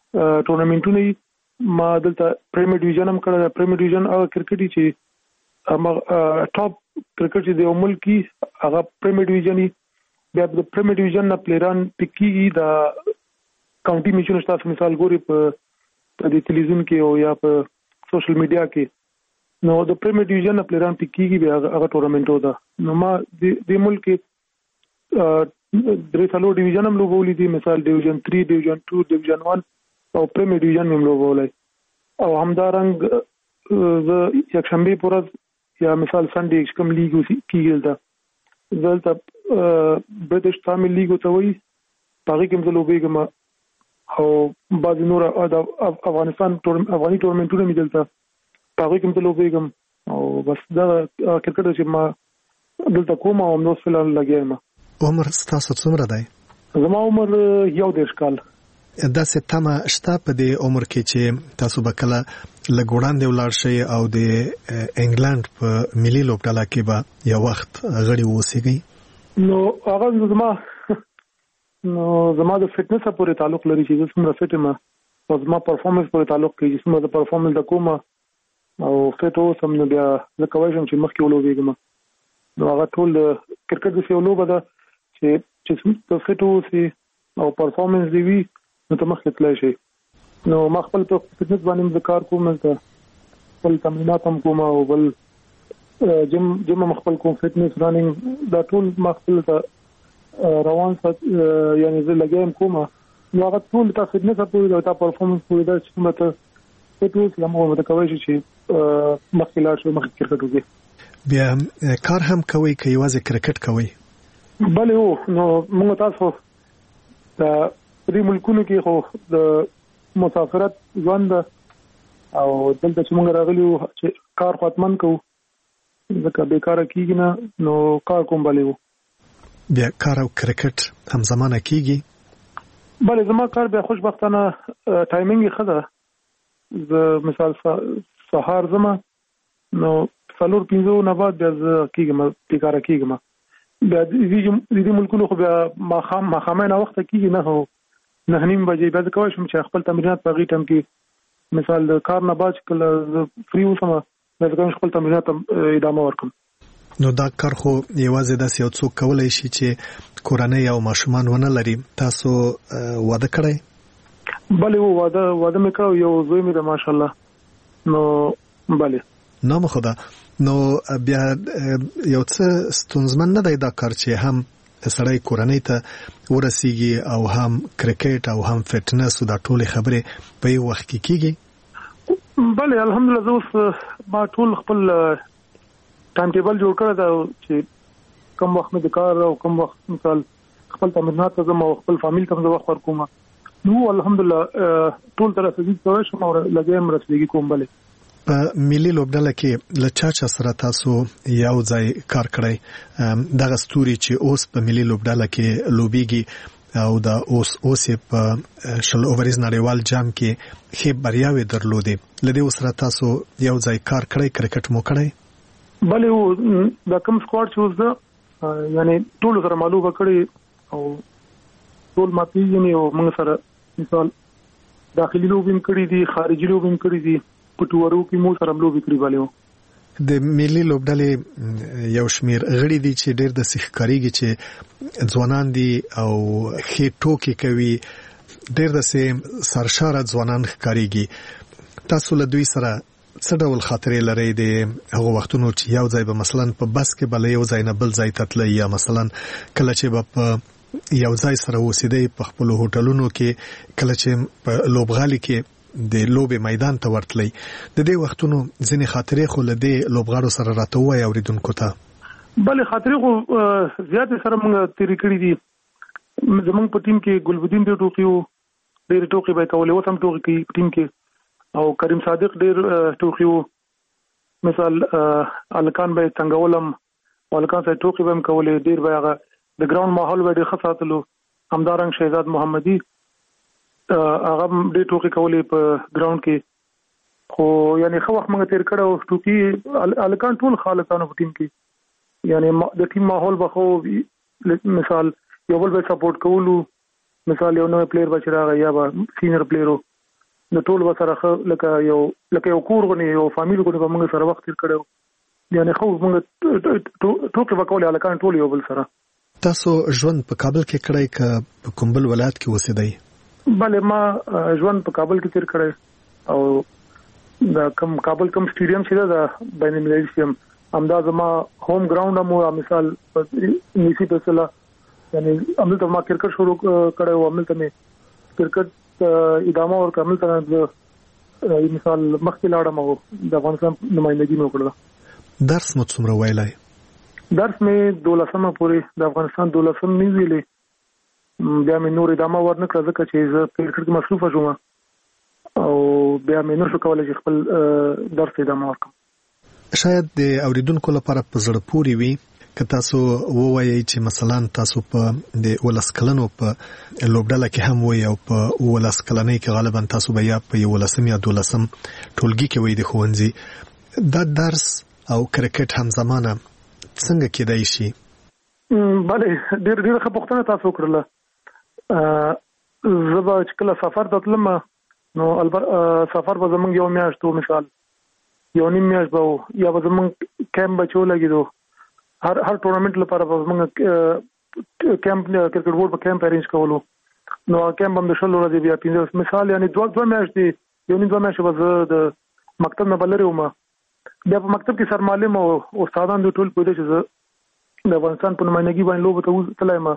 [SPEAKER 5] ټورنمنټونه ما دلته پریمیر ډیویژن هم کړی. پریمیر ډیویژن هغه کرکټ چې هغه ټاپ کرکټ چې د یو ملک هغه پریمیر ډیویژن وي. بیا د پریمیر ډیویژن نه پلیران پک کیږي، د کاونټي میچونو تاسو مثال ګوري په د تلویزیون کې او یا په سوشل میډیا کې. نو د پریمیر ډیویژن نه پلیران پک کیږي، بیا هغه ټورنمنټ ودا. نو ما د ملک درې څلور ډیویژن هم لوبولې دي، مثال ډیویژن تھری، ډیویژن ټو، ډیویژن ون او پریمیر ډیویژن هم لوبولای. او همدارنګ زه یکشنبه پر ورځ یا مثال سنډې کوم لیګ کیږي دلته دلته برټش تامل لیګ ته وایي، هغې کې هم زه لوبېږم. او بعضې نور افغانستان افغاني ټورنمنټونه مې دلته په هغوی کې هم زه لوبېږم. او بس دغه کرکټ چې ما دلته کوم او همداوس فلحال لګیا یم.
[SPEAKER 4] عمر ستاسو څومره دی؟
[SPEAKER 5] زما عمر یو دېرش کال.
[SPEAKER 4] داسې تمه شته په دې عمر کې چې تاسو به کله لږ وړاندې ولاړ شئ او د انګلند په ملي لوبډله کې به یو وخت غړي واوسئ؟
[SPEAKER 5] نو هغه زما نو زما د فټنس پورې تعلق لري چې زه څومره فټ یم، او زما پرفارمنس پورې تعلق کوي چې څومره د پرفارمنس د کومه او فټ اوسم. نو بیا زه کولی شم چې مخکې ولوبېږم. نو هغه ټول د کرکټ داسې یو لوبه ده چې چې ته فټ اوسې او پرفارمنس دې وي نو ته مخکې تللی شي. نو ما خپل په فټنس باندې کار کوم ته خپل تمرینات هم کوم او بل جم جم خپل کوم فټنس رننګ دا ټول ما خپل ته روان سات یعنی زه لګیم کوم نو هغه ټول ته فټنس په دې ته پرفورمنس په دې چې مته ټول کوم مته کوي چې مخکې شو مخکې کرکټ وکړي
[SPEAKER 4] بیا کار هم کوي کوي یوازې کرکټ کوي
[SPEAKER 5] بله او نو موږ تاسو د دې ملکونو کې خو د مسافرت ژوند او دلته چې موږ راغلي وو چې کار ختمن کوو ځکه بیکاره کېږي نه نو کار کوم بله وو
[SPEAKER 4] بیا کار او کرکټ هم زمانه کېږي
[SPEAKER 5] بله زما کار بیا خوشبختانه ټایمینګ یې ښه ده زه مثال سهار ځمه نو څلور پنځه نه بعد بیا زه کېږم بیکاره کېږم بیا د دې ملکونو خو بیا ماښام ماښامۍ نه وخته کېږي نه هو نه نیم بجې بیا زه کولی شم چې خپل تمرینات په هغې ټایم کې مثال د کار نه بعد چې کله زه فری اوسم بیا زه کوم خپل تمرینات ادامه ورکړم
[SPEAKER 4] نو دا کار خو یوازې داسې یو څوک کولی شي چې کورنۍ او ماشومان ونه لري تاسو واده کړی
[SPEAKER 5] بلې و واده واده مې کړی یو زوی مې ده ماشاءالله نو بلې
[SPEAKER 4] نام خدا نو بیا یو څه ستونزمن نه دی دا کار چې هم سړی کورنۍ ته ورسیږي او هم کرکټ او هم فټنس او دا ټولې خبرې په یو وخت کې کیږي
[SPEAKER 5] بله الحمدلله زه اوس ما ټول خپل ټایم ټیبل جوړ کړی ده چې کوم وخت مې د کار او کوم وخت مثال خپل تمرینات ته ځم او خپل فامیل ته زه وخت ورکوم نو الحمدلله ټول طرف ته کولی شم او لګیا یم رسېږي کوم بلې
[SPEAKER 4] په ملي لوبډله کې له چا چا سره تاسو یو ځای کار کړی دغه ستوري چې اوس په ملي لوبډله کې لوبیږي او دا اوس اوس په شل اووریز نړیوال جام کې ښې بریاوې درلودې له دې سره تاسو یو ځای کار کړی کرکټ مو کړی
[SPEAKER 5] بلې و دا کوم سکواډ چې اوس ده یعنی ټول سره معلومه کړی او ټول ما پیژني او موږ سره مثال داخلي لوبې هم کړي دي خارجي لوبې هم کړي دي پټورو کې مو سره لوبي کړی والو
[SPEAKER 4] د ملي لوبډلې یو شمیر غړي دي چې ډېر د سخکاریږي چې ځوانان دي او خې ټوکی کوي ډېر د سه سرشاره ځوانان ښکاریږي تاسو له دوی سره څه ډول خاطرې لرئ د هغه وختونو چې یو ځای به مثلا په بس کې بل یو ځای نه بل ځای ته تلئ یا مثلا کله چې به په یو ځای سره اوسېدئ په خپلو هوټلونو کې کله چې په لوبغالي کې د لوبې میدان ته ورتلی د دې وختونو ځینې خاطرې خو له دې لوبغاړو سره راته ووایه اورېدونکو ته
[SPEAKER 5] بلې خاطرې خو زیاتې سره موږ تېرې کړي دي زموږ په ټیم کې ګلبدین ډېر ټوقي وو ډېرې ټوقې به یې کولې اوس هم ټوقې کوي په ټیم کې او کریم صادق ډېر ټوقي وو مثال الکان به یې څنګولم او الکان صاحب ټوقې به هم کولې ډېر به هغه د ګراوند ماحول به ډېر ښه ساتلو همدارنګ شهزاد محمدي هغه ډېر ټوکې کولې په ګراوند کې خو یعنی ښه وخت موږ تېر کړی او ټوکي هلکان ټول ښه هلکان په ټیم کې یعنی د ټیم ماحول به خو مثال یو بل به سپورټ کولو مثال یو نوی پلیر به چې راغی یا به سینیر پلیر و د ټول به سره ښه لکه یو لکه یو کور غوندې یو فامیل غوندې به موږ سره وخت تېر کړی یعنی ښه موږ ټوکې به کولې هلکان ټول یو بل سره
[SPEAKER 4] تاسو ژوند په کابل کې کړی که په کوم بل ولایت کې اوسېدئ
[SPEAKER 5] بلې ما ژوند په کابل کې تیر کړی او د کوم کابل کوم سټیډیم چې ده د بین المللي سټیډیم همدا زما هوم ګراوند هم و مثال نیسی فیصله یعنی همدلته ما کرکټ شروع کړی و همدلته مې کرکټ ادامه ورکړه همدلته مثال مخکې لاړم او د افغانستان نمایندګي مې وکړله
[SPEAKER 4] درس مو څومره ویلی
[SPEAKER 5] درس مې دولسمه پورې د افغانستان دولسم مې ویلی بیا مې نور ادامه ورنکړه ځکه چې زه په کرکټ کې مصروفه شوم او بیا مې نه شو کولی چې خپل درس ادامه ورکړم
[SPEAKER 4] شاید د اوریدونکو لپاره په زړه پورې وي که تاسو ووایئ چې مثلا تاسو په د ولس کلنو په لوبډله کې هم وئ او په ولس کلنۍ کې غالبا تاسو به یا په یولسم یا دولسم ټولګي کې وئ د ښوونځي دا درس او کرکټ هم زمانه څنګه کېدای شي
[SPEAKER 5] بلې ډېر ډېر ښه پوښتنه تاسو وکړله زه به چې کله سفر ته تلم نو البته سفر به زموږ یو میاشت و مثال یو نیم میاشت به و یا به زموږ کیمپ به چې ولګېدو هر هر ټورنمنټ لپاره به زموږ کیمپ کرکټ بورډ به کیمپ ارینج کولو نو کم هم د شلو ورځې بیا پنځه مثال یعنی دوه دوه میاشتې یو نه دوه میاشتې به د مکتب نه بلری وم بیا په مکتب کې سرمعلم او استادان د ټول پوهې چې زه د افغانستان په نمائندګي باندې لوب ته تلای ما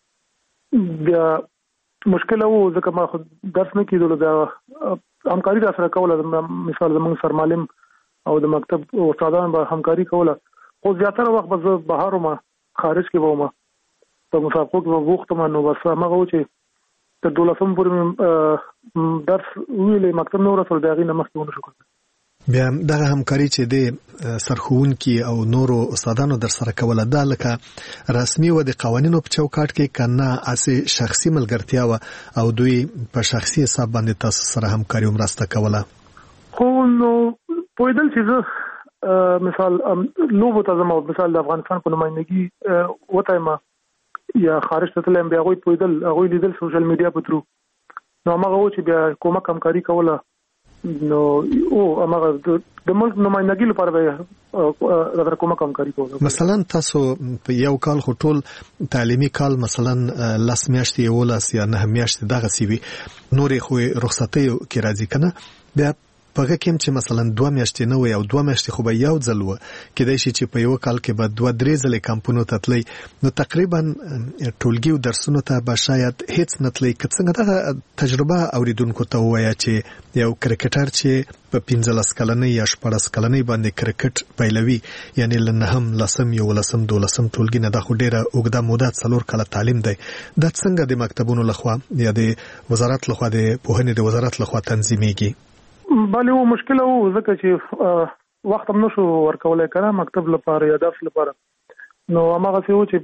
[SPEAKER 5] بیا مشکل وو ځکه ما درس نه کیدل دا همکاري را سره کوله مثال زموږ سرمعلم او د مکتب استادان به همکاري کوله خو زیاتره وخت به زه بهر وم خارج کې وم په مسابقو کې وغوښتم نو بس هغه و چې تر دولسم پورې درس ویلې مکتب نه ورسول د هغې نه مخکې ونه شو کولی
[SPEAKER 4] بیا دغه همکاري چې د سرښوونکي او نورو استادانو در سره کوله دا لکه رسمي و د قوانینو په چوکاټ کې که نه هسې شخصي ملګرتیا وه او دوی په شخصي حساب باندې تاسو سره همکاري او مرسته کوله
[SPEAKER 5] خو نو پوهېدل چې زه مثال لوبو ته ځم او مثال د افغانستان په نمائندګي وتایم یا خارج ته تلم بیا هغوی پوهېدل هغوی لیدل سوشل میډیا په ترو نو هماغه و چې بیا کومک همکاري کوله نو او هماغه د ملک نمائندګي لپاره به راته کومک همکاري کوله
[SPEAKER 4] مثلا تاسو په یو کال خو ټول تعلیمي کال مثلا لس میاشتې یولس یا نه میاشتې دغسې وي نورې خو رخصتیو کې راځي که نه بیا پغه کوم چې مثلا دوه میاشتې نه وي او دوه میاشتې خو به یو ځل و کېدای شي چې په یو کال کې به دوه درې ځلې کمپونو ته تللی نو تقریبا ټولګي او درسونو ته به شاید هیڅ نه تللی که څنګه دغه تجربه اوریدونکو ته ووایه چې یو کرکټر چې په پنځلس کلنۍ یا شپاړس کلنۍ باندې کرکټ پیلوي یعنی له نهم لسم یولسم دولسم ټولګي نه دا خو ډېره اوږده موده څلور کاله تعلیم دی دا څنګه د مکتبونو لخوا یا د وزارت لخوا د پوهنې د وزارت لخوا تنظیمیږي
[SPEAKER 5] بله و مشکل و ځکه چې وخت هم نشو ورکولی که نه مکتب لپاره یا درس لپاره نو هماغسې و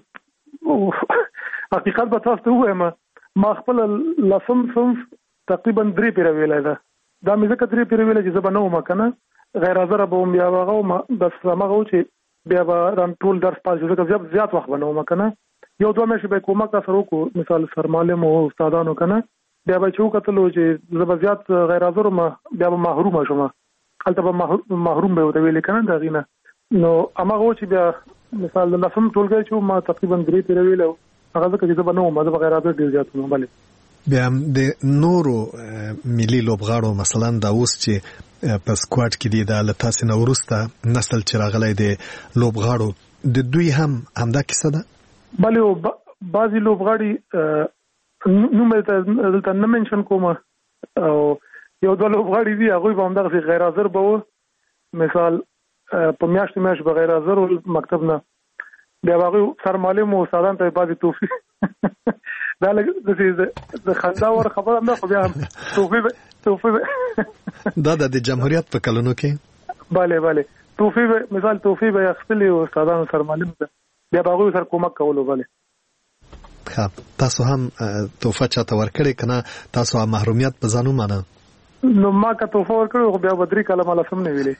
[SPEAKER 5] چې حقیقت به تاسو ته ووایم ما خپله لسم صنف تقریبا درې پیره ویلی ده دا مې ځکه درې پیره ویلی چې زه به نه وم که نه غیر حاضره به وم بیا به هغه وم بس هماغه و چې بیا به ران ټول درس پاس شو ځکه زیات وخت به نه وم که نه یو دوه میاشتې به یې کومک را سره وکړو مثال سرمعلم او استادانو که نه بیا به چې وکتلو چې زه به زیات غیر حاضر وم بیا به محرومه شوم هلته به محروم به ورته ویلې که نه د هغې نه نو هماغه و چې بیا مثال د لسم ټولګی چې ما تقریبا درې پیره ویلی هغه ځکه چې زه به نه وم زه به غیر حاضر ډېر زیات وم بلې
[SPEAKER 4] بیا د نورو ملي لوبغاړو مثلا دا اوس چې په سکواډ کې دي دا له تاسې نه وروسته نسل چې راغلی د لوبغاړو د دوی هم همدا کیسه ده
[SPEAKER 5] بلې بعضې لوبغاړي نوم دلته نه منشن کوم او یو دوه لوبغاړي دي هغوی به همدغسې غیر حاضر به و مثال په میاشتې میاشت به غیر حاضر ول مکتب نه بیا به هغوی سرمعلم و استادان ته یې بعضې توفیق دا لږ داسې د خندا وړ خبره هم ده خو بیا هم توفیق
[SPEAKER 4] دا د جمهوریت په کلونو کې
[SPEAKER 5] بله بله توفیق مثال توفیق به یې اخیستلې و استادانو سرمعلم ته بیا به هغوی سره کومک کولو بله
[SPEAKER 4] خب تاسو هم توفه چاته ورکړې که نه تاسو هم محرومیت په ځان ومنه
[SPEAKER 5] نو ما که توفه ورکړې خو بیا به درې کاله ما لسم نه ویلې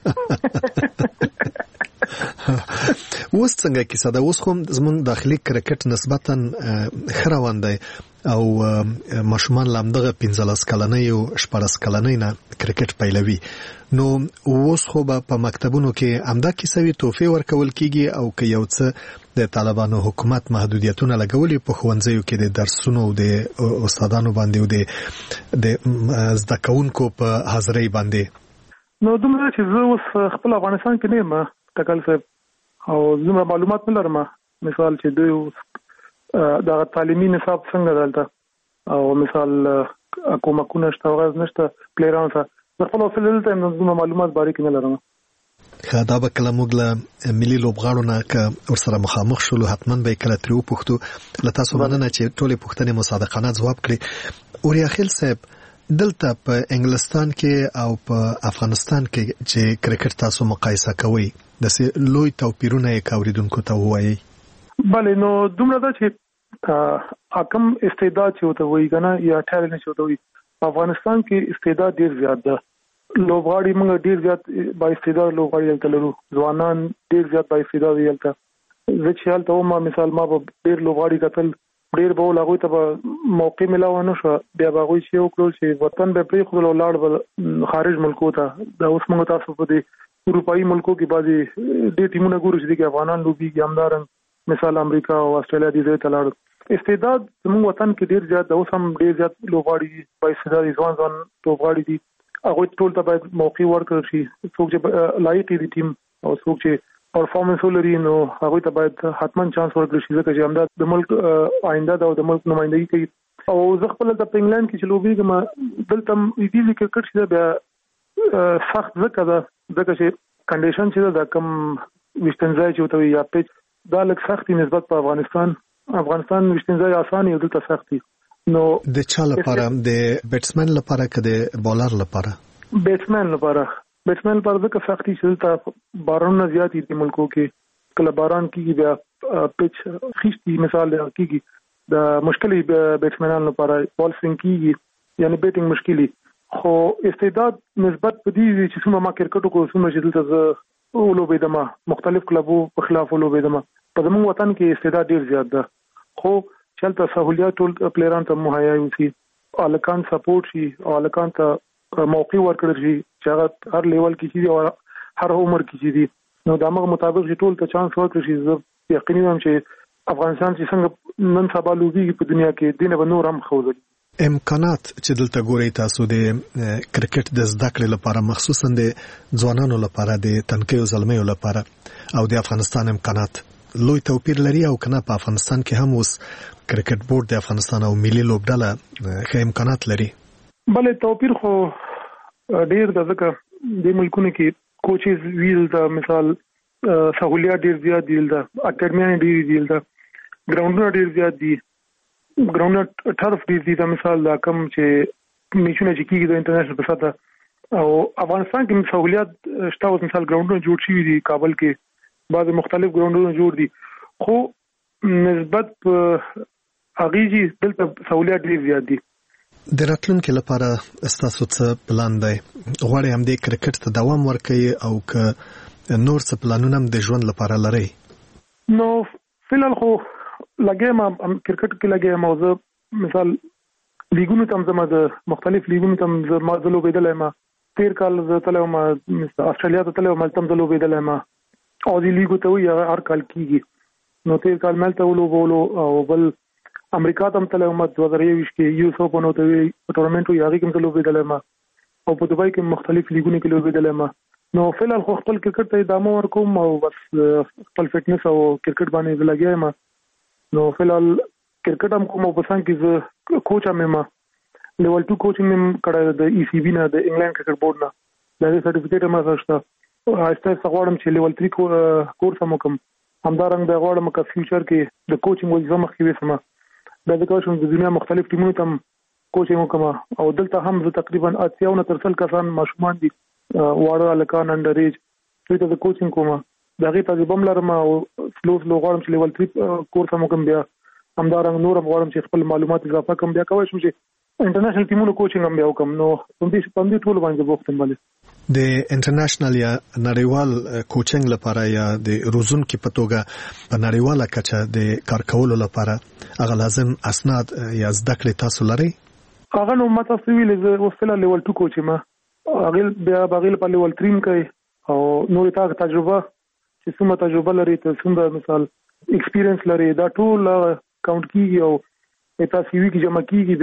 [SPEAKER 4] اوس څنګه کیسه ده اوس خو زموږ داخلي کرکټ نسبتا ښه روان دی او ماشومان له همدغه پنځلس کلنۍ او شپاړس کلنۍ نه کرکټ پیلوي نو اوس خو به په مکتبونو کې همدا کیسه وي توفې ورکول کېږي او که یو څه د طالبانو حکومت محدودیتونه لګولي په ښوونځیو کې د درسونو او د استادانو باندې او د زده کوونکو په حاضرۍ باندې
[SPEAKER 5] نو دومره چې زه اوس خپل افغانستان کې نه یم ټکل صاحب او دومره معلومات نه لرم مثال چې دوی اوس دغه تعلیمي نصاب څنګه دلته او مثال کومکونه شته هغه نشته پلیران ته زه خپل اوسه دلته یم دومره معلومات باریکې نه لرم
[SPEAKER 4] دا به کله موږ له ملي لوبغاړو نه که ورسره مخامخ شولو حتما به یې کله ترې وپوښتو له تاسو مننه چې ټولې پوښتنې مو صادقانه ځواب کړي اوریا خیل صاحب دلته په انګلستان کې او په افغانستان کې چې کرکټ تاسو مقایسه کوئ داسې لوی توپیرونه یې که اورېدونکو ته ووایئ
[SPEAKER 5] بله نو دومره ده چې کم استعداد چې ورته وایي که نه یا ټیلنټ چې ورته وایي په افغانستان کې استعداد ډېر زیات ده لوبغاړي موږ ډېر زیات با استعداد لوبغاړي هلته لرو ځوانان ډېر زیات با استعداد دي هلته زه چې هلته وم مثال ما به ډېر لوبغاړي کتل ډېر به ول هغوی ته به موقع میلاوه نه شوه بیا به هغوی چې وکړل چې وطن به یې پرېښودل او لاړ به خارج ملکو ته دا اوس موږ تاسو په دې اروپایي ملکو کې بعضې ډېر ټیمونه ګورو چې دي کې افغانان لوبېږي همدارنګ مثال امریکا او استرالیا دې ځای ته لاړل استعداد زموږ وطن کې ډیر زیات د اوس هم ډیر زیات لوبغاړي په استعداد ځوان ځوان لوبغاړي دي هغه ټول ته باید موقع ورکړل شي څوک چې لایق دي ټیم او څوک چې پرفارمنس ولري نو هغه ته باید حتما چانس ورکړل شي ځکه چې همدا د ملک آینده او د ملک نمائندګي کوي او زه خپل د انګلند کې چې لوبېږم دلته ایزي کرکټ چې بیا سخت ځکه ده ځکه چې کنډیشن چې ده کم وشتنځای چې وته یا پیچ دا لږ سختي نسبت په افغانستان افغانستان وشتنځای اسانه او دلته سختي نو د
[SPEAKER 4] چا لپاره د بیټسمن لپاره کده بولر لپاره
[SPEAKER 5] بیټسمن لپاره بیټسمن لپاره د سختي چې دلته باران زیات دي ملکو کې کله باران کیږي بیا پیچ خشتي مثال کیږي د مشکلي بیټسمنانو لپاره بال سوینګ کیږي یعنی بیټینګ مشکلي خو استعداد نسبت په دې چې څومره ما کرکټ کو څومره چې دلته ولوبېدم مختلف کلبو په خلاف ولوبېدم په زموږ وطن کې استعداد ډیر زیات ده خو چلته سہولیات ټول پلیران ته مهیا وي الکان سپورټ شي او الکان ته موقع ورکړل شي چې هغه هر لیول کې شي او هر عمر کې شي نو د هغه مطابق چې ټول ته چانس ورکړي شي زه یقیني یم چې افغانستان چې څنګه نن سبا لوبي په دنیا کې دینه به نور هم خوځي
[SPEAKER 4] امکانات چې دلته ګوري تاسو د کرکټ د زده کړې لپاره مخصوصا د ځوانانو لپاره د تنکیو زلمیو لپاره او د افغانستان امکانات لوی توپیر لري او کنه په افغانستان کې هم اوس کرکټ بورډ د افغانستان او ملي لوبډله ښه امکانات لري
[SPEAKER 5] بلې توپیر خو ډیر د ځکه د ملکونو کې کوچز ویل د مثال سہولیات ډیر زیات دي د اکیډمي ډیر دي د ګراوندونه ډیر زیات دي ګراوندونه ټرف ډیر دي د مثال دا کم چې میچونه چې کیږي د انټرنیشنل په سطح او افغانستان کې سہولیات شته او مثال ګراوندونه جوړ شوي دي کابل کې بعض مختلف ګراوندونه جوړ دي خو نسبت اغیزي دلته سہولیات ډیر زیات دي
[SPEAKER 4] د راتلونکو لپاره استاسو څه پلان دی غواړئ هم د کرکټ ته دوام ورکړئ او که نور څه پلانونه هم د ژوند لپاره لرئ
[SPEAKER 5] نو فلال خو لګیم کرکټ کې لګیم او زه مثال لیګونو تم زما د مختلف لیګونو تم زما د لوبېدل ما تیر کال زه تلم ما استرالیا ته تلم ما تم د لوبېدل ما او دی لیګو ته وی هر کال کیږي نو تیر کال مل ته ولوبولو او بل امریکا ته تلم ما دوه هزار یوویشت کې یو سو په نو ته وی ټورنمنت یو هغه کې لوبېدل ما او په دوبای کې مختلف لیګونو کې لوبېدل ما نو فلال خو خپل کرکټ ته ادامه ورکوم او بس خپل فټنس او کرکټ باندې لګیایم نو فلال کرکټ هم کوم په سان کې زه کوچ هم ما لیول ټو کوچینګ هم کړه د ای سی بی نه د انګلند کرکټ بورډ نه دا سرټیفیکیټ هم راځه او استه څغړم چې لیول تھری کورس هم کوم همدارنګ د غواړم چې فیوچر کې د کوچینګ وظیفه مخکې وسم دا د کوچینګ د دنیا مختلف ټیمونو ته کوچینګ کوم او دلته هم زه تقریبا اتیا نه ترسل کسان ماشومان دي واړه الکان انډر ایج چې د کوچینګ کوم دغه تجربه لرم او سلو سلو غواړم چې لیول تھری کورس هم کوم بیا همدارنګ نور غواړم چې خپل معلومات اضافه کوم بیا کوم چې انټرنیشنل ټیمونو کوچینګ هم بیا کوم نو په دې په دې ټول باندې وخت مله
[SPEAKER 4] د انټرنیشنل یا نړیوال کوچینګ لپاره یا د روزونکو په توګه په نړیواله کچه د کار کولو لپاره هغه لازم اسناد یا زده کړې تاسو لرئ
[SPEAKER 5] هغه نو ماته سویل زه وسله لیول ټو کوچ ما هغه بیا بغیل په لیول تھری کوي او نو تاسو تجربه چې څومره تجربه لري ته څومره مثال ایکسپیرینس لري دا ټول کاونټ کیږي او تاسو سی وی کې جمع کیږي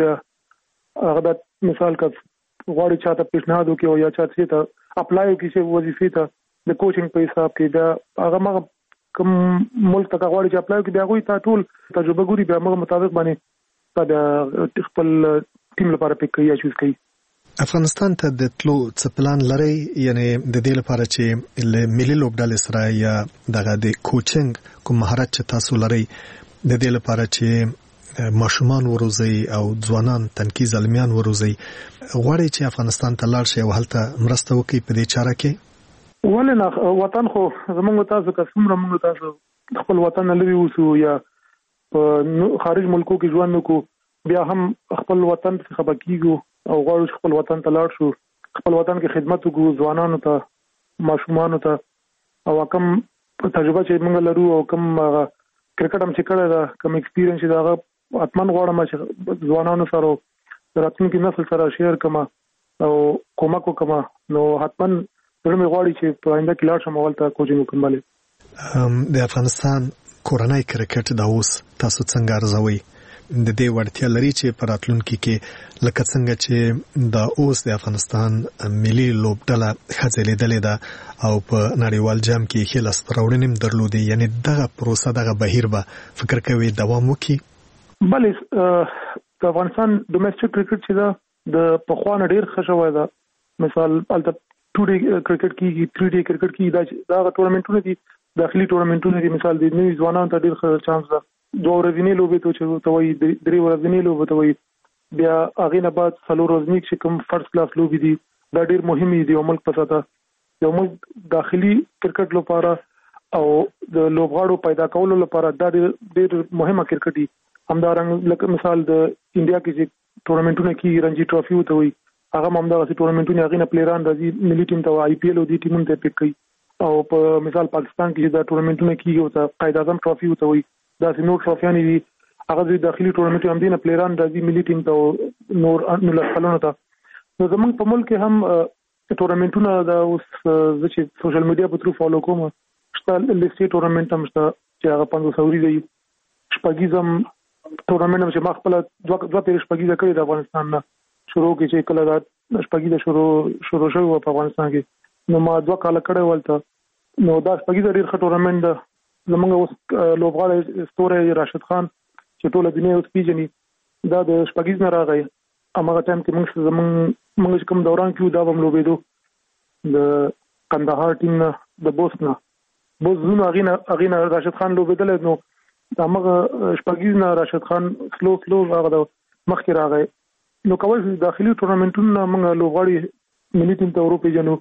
[SPEAKER 5] دا هغه د مثال کا غواړي چاته پیشنهاد وکړي او یا چاته ته اپلای وکړي چې وظیفې ته د کوچینګ په حساب کې دا هغه ما کوم ملک ته غواړي چې اپلای وکړي دا غوي ته ټول تجربه ګوري بیا موږ مطابق باندې دا خپل ټیم لپاره پک کوي یا چوز کوي
[SPEAKER 4] افغانستان ته د تلو څه پلان لري یعنی د دې لپاره چې له ملي لوبډلې سره یا دغه د کوچینګ کوم مهارت چې تاسو لري د دې لپاره چې ماشومان وروزي او ځوانان تنکي زلمیان وروزي غواړي چې افغانستان ته لاړ شي او هلته مرسته وکړي په دې چاره کې
[SPEAKER 5] ولنه وطن خو زموږ تاسو که څومره موږ تاسو خپل وطن لوي اوسو یا په خارج ملکو کې ژوند وکړو بیا هم خپل وطن څخه بکیږو او غواړو خپل وطن ته لاړ شو خپل وطن کې خدمت وکړو ځوانانو ته ماشومانو ته او کوم تجربه چې موږ لرو او کوم کرکټ هم چې کړه دا کوم ایکسپیرینس دا هغه اتمن غواړم چې ځوانانو سره راتلونکي نسل سره شیر کما او کومک وکما نو حتمن زه مې غواړم چې په آینده کې لاړ شم او ولته کوچینګ وکړم
[SPEAKER 4] د افغانستان کورنۍ کرکټ د اوس تاسو څنګه ارزوي د دې وړتیا لري چې په راتلونکي کې لکه څنګه چې د اوس د افغانستان ملي لوبډله خځلېدلې ده او په نړیوال جام کې ښه لاس راوړنې هم درلودې، یعنی دغه پروسه دغه بهیر به فکر کوي دوام وکړي؟
[SPEAKER 5] بلې د افغانستان ډومېسټک کرکټ چې ده د پخوانه ډېر ښه شوی ده. مثال البته ټو ډے کرکټ کېږي، تھری ډے کرکټ کېږي، دا دا ټورنمنټونه دي، داخلي ټورنمنټونه دي. مثال د نوي ځوانانو ته ډېر ښه چانس ده. دوه ورځنۍ لوبې ته چې ته وایي، درې ورځنۍ لوبې ته وایي، بیا هغې نه بعد څلور ورځنۍ چې کوم فرست کلاس لوبې دي دا ډېر مهمې دي. یو ملک په سطحه یو ملک داخلي کرکټ لپاره او د لوبغاړو پیدا کولو لپاره دا ډېر مهمه کرکټ دي. همدارنګه لکه مثال د انډیا کې چې ټورنمنټونه کېږي، رنجي ټرافي ورته وایي، هغه هم همدغسې ټورنمنټونه، هغې نه پلیران راځي ملي ټیم ته، آی پی ایل او دې ټیمونو ته پک کوي. او په مثال پاکستان کې چې دا ټورنمنټونه کېږي ورته قائد اعظم ټرافي ورته وایي، داسې نور ټرافیانې دي، هغه د داخلي ټورنمنټ هم دي نه پلیران راځي ملي ټیم ته او نور نولس کلونو ته. نو زموږ په ملک کې هم ټورنمنټونه دا اوس زه چې سوشل میډیا په تھرو فالو کوم شته، لیستي ټورنمنټ هم شته چې هغه پنځوس اوري دی، شپږیز هم ټورنمنټ هم چې ما خپله دوه دوه پېرې شپږیزه کړې د افغانستان نه شروع کې چې کله دا شپږیزه شروع شروع شوې وه په افغانستان کې، نو ما دوه کاله کړی ولته. نو دا شپږیزه ډېر ښه ټورنمنټ ده. زموږ اوس لوبغاړی ستوری راشد خان چې ټوله دنیا اوس پیژني، دا د شپږیز نه راغی. هماغه ټایم کې موږ زموږ موږ چې کوم دوران کې وو دا به هم لوبېدو د کندهار ټیم نه، د بوست نه بوست زونه هغې نه هغې نه راشد خان لوبېدلی. نو د هماغه شپږیز نه راشد خان سلو سلو هغه د مخکې راغی. نو کولی شو داخلي ټورنمنټونو نه موږ لوبغاړي ملي ټیم ته وروپېژنو.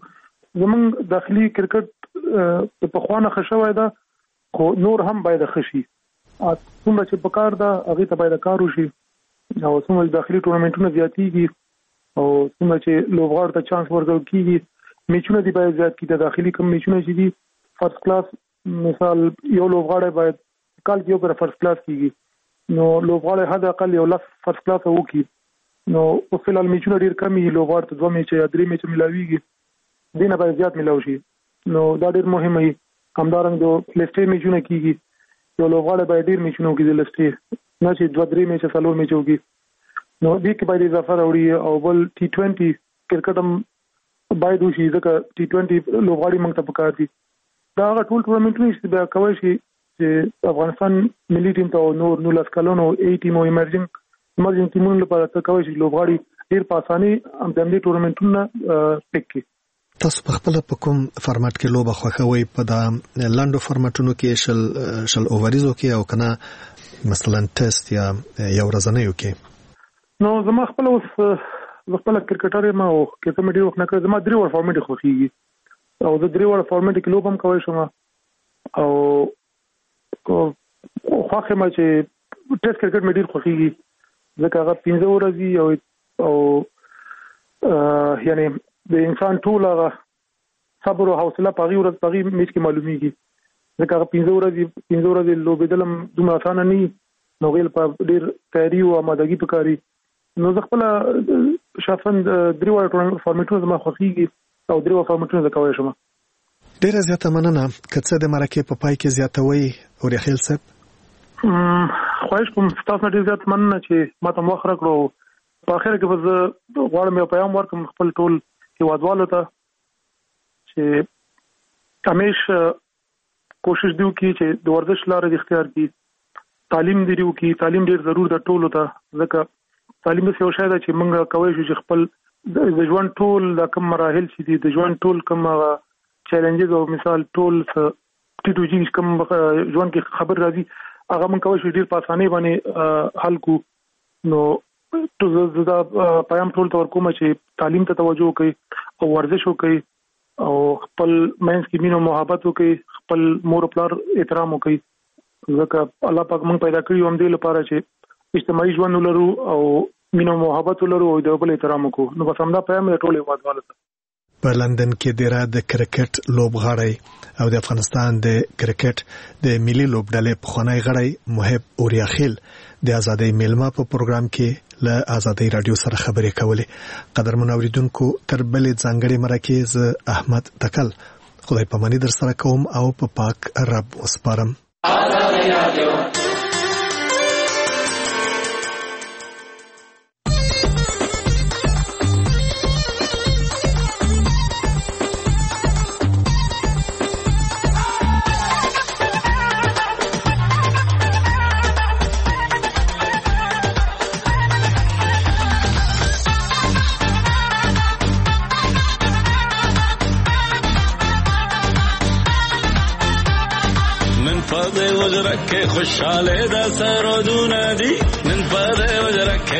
[SPEAKER 5] زموږ داخلي کرکټ د پخوا نه ښه شوی ده، خو نور هم باید ښه شي. څومره چې په کار ده هغې ته باید کار وشي، او څومره چې داخلي ټورنمنټونه زیاتېږي او څومره چې لوبغاړو ته چانس ورکول کېږي، میچونه دي باید زیات کړي. د داخلي کوم میچونه چې دي فرست کلاس، مثال یو لوبغاړی باید کال کې یو پر فرست کلاس کېږي، نو لوبغاړی حد اقل یو لس فرست کلاس وکړي. نو په فلحال میچونه ډېر کم وي، لوبغاړو ته دوه میچه یا درې میچه میلاویږي، دې نه باید زیات میلاو شي. نو دا ډېر مهم وي. همدارنګه د لیسټې میچونه کېږي، یو لوبغاړی باید ډېر میچونه وکړي د لیسټې، نه چې دوه درې میچه څلور میچه وکړي. نو دې کې باید اضافه راوړي. او بل ټي ټوینټي کرکټ هم باید وشي، ځکه ټي ټوینټي لوبغاړي موږ ته پکار دي. دا هغه ټول ټورنمنټونه چې بیا کولی شي چې افغانستان ملي ټیم ته او نور نولس کلونو ای ټیم او ایمرجنګ ایمرجنګ ټیمونو لپاره ته کولی شي لوبغاړي ډېر په اسانۍ همدې ټورنمنټونه پک کړي.
[SPEAKER 4] تاسو په خپل په کوم فارمټ کې لوبه خوښوئ؟ په دا لاندو فارمټونو کې شل شل اووریزو کې او کنه مثلا ټیسټ یا یو ورځنیو کې؟
[SPEAKER 5] نو زما خپل اوس خپل کرکټر یم او کرکټ مې ډېر وخت نه کړی. زما درې وړ فارمټ خوښېږي او زه درې وړ فارمټ کې لوبه هم کولی شم. او خوښ یم چې ټیسټ کرکټ مې ډېر خوښېږي، ځکه هغه پنځه ورځې او او یعنی د انسان ټول هغه صبر او حوصله په هغې ورځ په هغې میچ کې معلومیږي، ځکه هغه پنځه ورځې پنځه ورځې لوبېدل هم دومره اسانه نه وي، نو هغې لپاره ډېر تیاري او امادګي پکار وي. نو زه خپله شخصا درې واړه فارمېټونه زما خوښېږي او درې واړه فارمېټونه زه کولی شم.
[SPEAKER 4] ډېره زیاته مننه. که څه د مرکې په پای کې زیاتوئ اوریاخیل صاحب؟
[SPEAKER 5] خواهش کوم تاسو نه ډېر زیات مننه چې ما ته وخت راکړو. په اخر کې به زه غواړم یو پیغام ورکړم خپل ټول هیوادوالو ته چې همیشه کوشش دی وکړي چې د ورزش لارې د اختیار کړي، تعلیم دی وکړي. تعلیم ډېر ضرور ده ټولو ته، ځکه تعلیم داسې یو شی ده چې موږ کولی شو چې خپل د ژوند ټول دا کوم مراحل چې دي، د ژوند ټول کوم چیلنجز او مثال ټول ټیټ وجې کوم ژوند کې خبر راځي، هغه موږ کولی شو ډېر په اسانۍ باندې حل کړو. نو زه دا پیغام ټول ته ورکوم چې تعلیم ته توجه وکړئ او ورزش وکړئ او خپل منځ کې مینه او محبت وکړئ، خپل مور او پلار احترام وکړئ، ځکه الله پاک موږ پیدا کړي یو همدې لپاره چې اجتماعي ژوند ولرو او مینه او محبت ولرو او د بل احترام وکړو. نو بس همدا پیغام یې ټول هیوادوالو ته.
[SPEAKER 4] په لندن کې د را د کرکټ لوبغاړی او د افغانستان د کرکټ د ملي لوبډلې پخوانی غړی محب اوریاخیل د ازادۍ میلمه په پروګرام کې له ازادۍ رادیو سره خبرې کولې. قدرمن اوریدونکو، تر بلې ځانګړې مرکې زه احمد تکل خدای پاماني در سره کوم او په پاک رب وسپارم.
[SPEAKER 6] یادو
[SPEAKER 7] وجرك خش على دا سرودونا دي ننفضي وجرك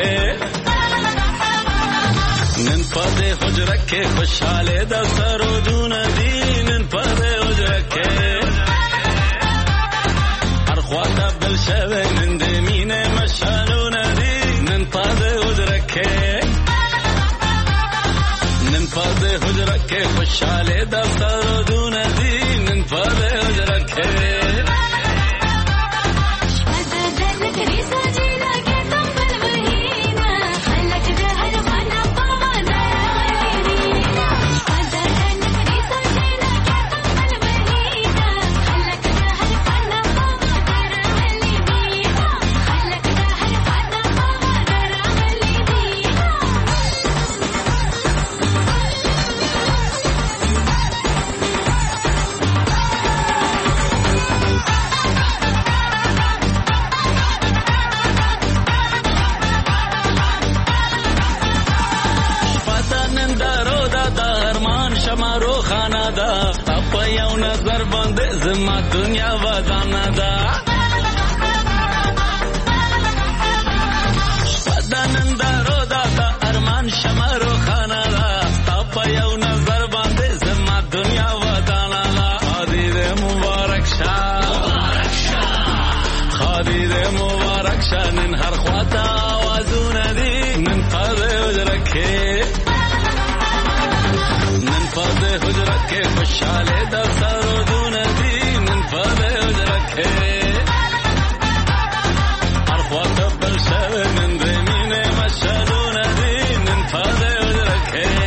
[SPEAKER 7] ننفضي وجرك خش على دا سرودونا دي ننفضي وجرك أرخواتا بالشبه نندمين مشالونا دي ننفضي وجرك ننفضي وجرك خش على دا سرودونا دي ننفضي وجرك زما دنیا ودانا دا بدنندارو دا دا ارمان شمارو خانا دا تاپا یو نظر باندې زما دنیا ودانا دا خادی دے مبارک شا خادی دے مبارک شا نن هر خواتا آوازون دی نن فاده حجرکے نن فاده حجرکے خوشحالے دا سرودون دی فاده وجرك أرخوات بالشبه من ذمين مشالون دين فاده وجرك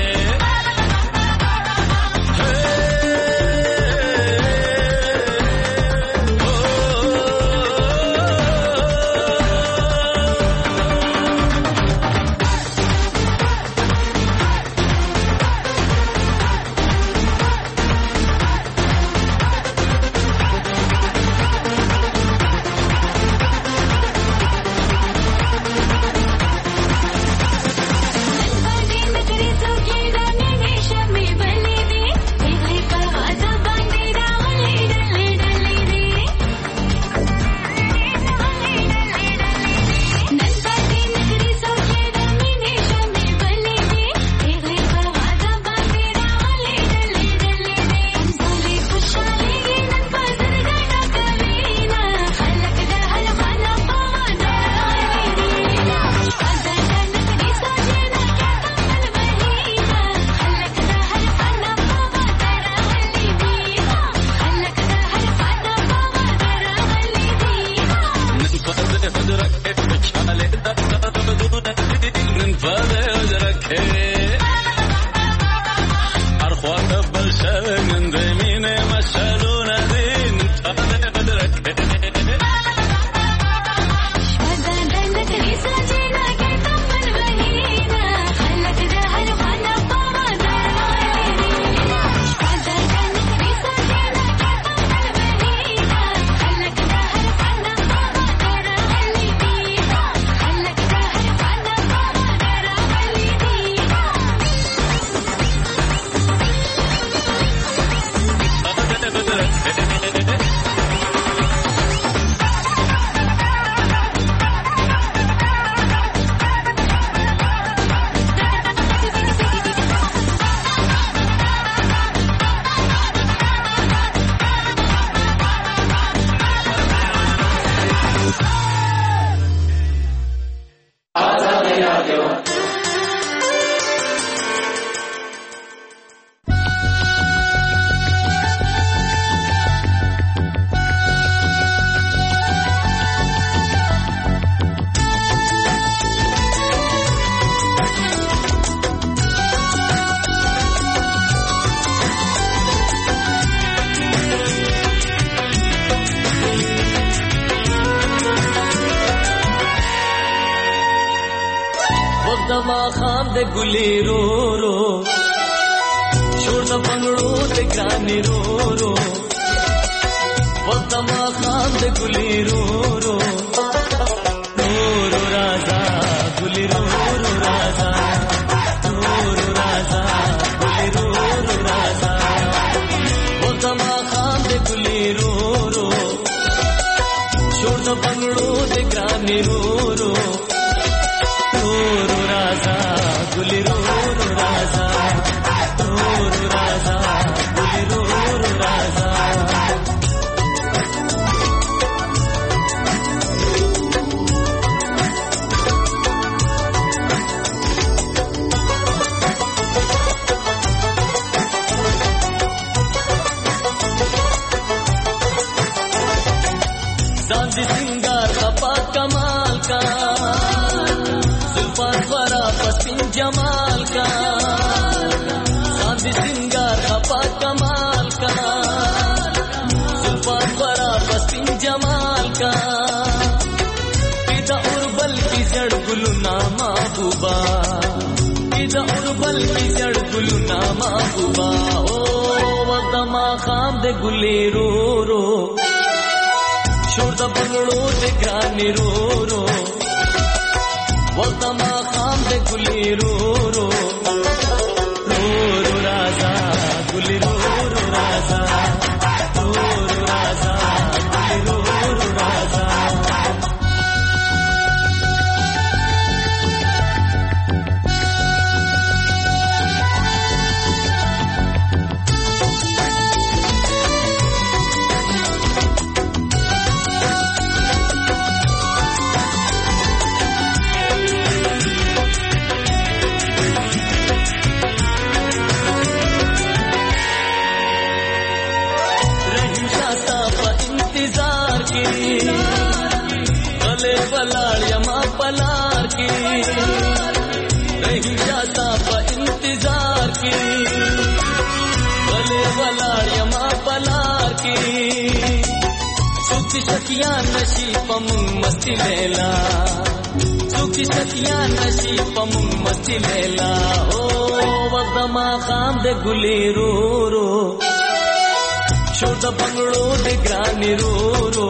[SPEAKER 7] दे गुली रो रो छोड़ द बंगड़ो दे ग्रानी रो रो वतमा खान दे गुली रो रो रो रो राजा गुली रो रो राजा रो रो राजा गुली रो रो राजा वतमा खान दे गुली रो रो छोड़ द बंगड़ो दे ग्रानी रो रो रो रो राजा गुली रो रो राजा रो रो राजा गुली रो रो राजा चांदी सिंगार खपा कमाल का जुल्फान फरा पसीन जमाल का चांदी सिंगार खपा कमाल का जुल्फान फरा पसीन जमाल का किदा उर्बल की जड़ गुलुना महबूबा किदा उर्बल की जड़ गुलुना महबूबा ओ वदमा खाम दे गुले रो रो छोड़ द बंगड़ो दे ग्रानी रो रो वतमा खाम दे गुली रो रो रो रो राजा गुली रो रो राजा रो रो राजा गुली रो रो राजा गले पलाड़ियमा पलार की रही जाता पर इंतजार की गले पलाड़ियमा पलार की सुखी सखियां नशी पमुन मस्ती लेला सुखी सखियां नशी पमुन मस्ती लेला ओ वदमा खाम दे गुली रो रो छोड़ द बंगड़ो दे ग्रानी रो रो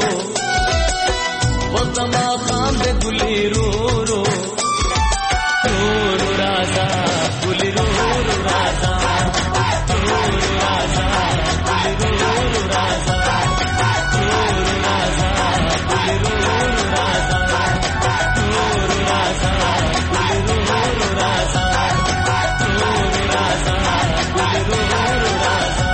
[SPEAKER 7] वतमा खान दे गुली रो रो रो रो राजा गुली रो रो राजा रो रो राजा गुली रो रो राजा रो रो राजा गुली रो रो राजा रो रो राजा गुली रो रो राजा रो रो राजा गुली रो रो राजा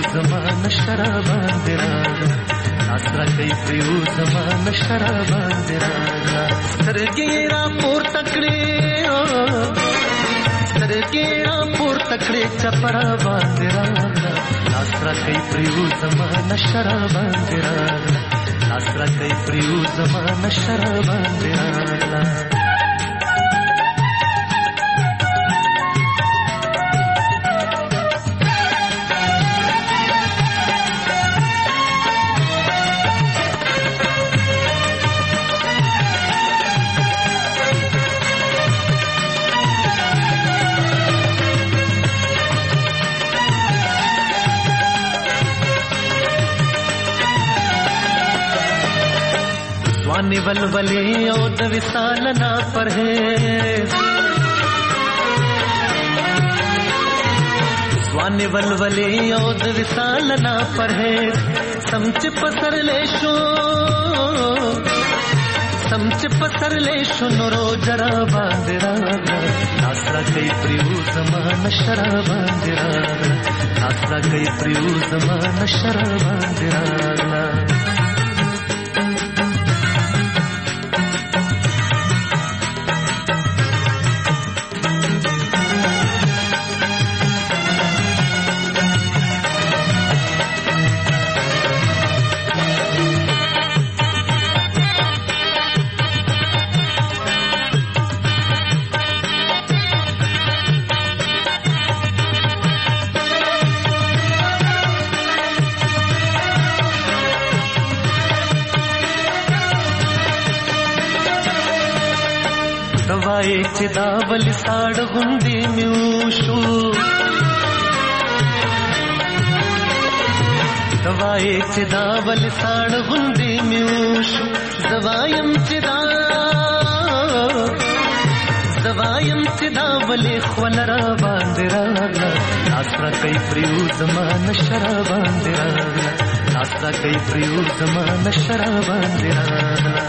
[SPEAKER 7] زمان شرابان دیراغلا ناسرا کئی پریو زمان شرابان دیراغلا سترگی را پور تکڑی سترگی را پور تکڑی چپرا باندیراغلا ناسرا کئی پریو زمان شرابان دیراغلا ناسرا کئی پریو زمان شرابان دیراغلا ځواني ولولې او د وصال نه پرهیز ځواني ولولې او د وصال نه پرهیز سمچ پسرلې شو سمچ پسرلې شو نورو جرا باندې راغلا ناسرا کوي پریو زمان شرا باندې راغلا ناسرا کوي پریو زمان شرا باندې راغلا دوائی چی داولی ساڑ گندی میوشو دوائی چی داولی ساڑ گندی میوشو زوایم چی دا زوایم چی داولی خولرا باندی راغلا ناسرا کئی پریو زمان شرا باندی راغلا ناسرا کئی پریو زمان شرا باندی راغلا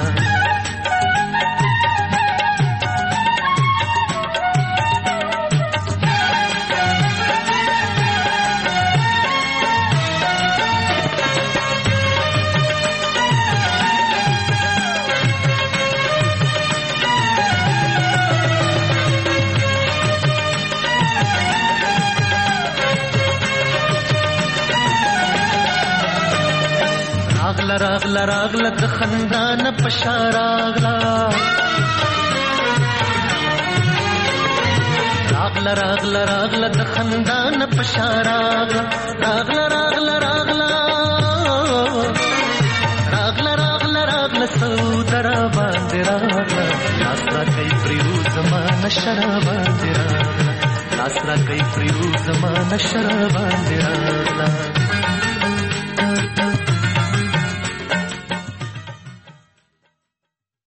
[SPEAKER 7] راغلا راغلا د خندان پشا راغلا راغلا راغلا راغلا د خندان پشا راغلا راغلا راغلا راغلا راغلا راغلا راغلا سودرا باندې راغلا ناسرا کوي پریو زمان شرا باندې راغلا ناسرا کوي پریو زمان شرا باندې راغلا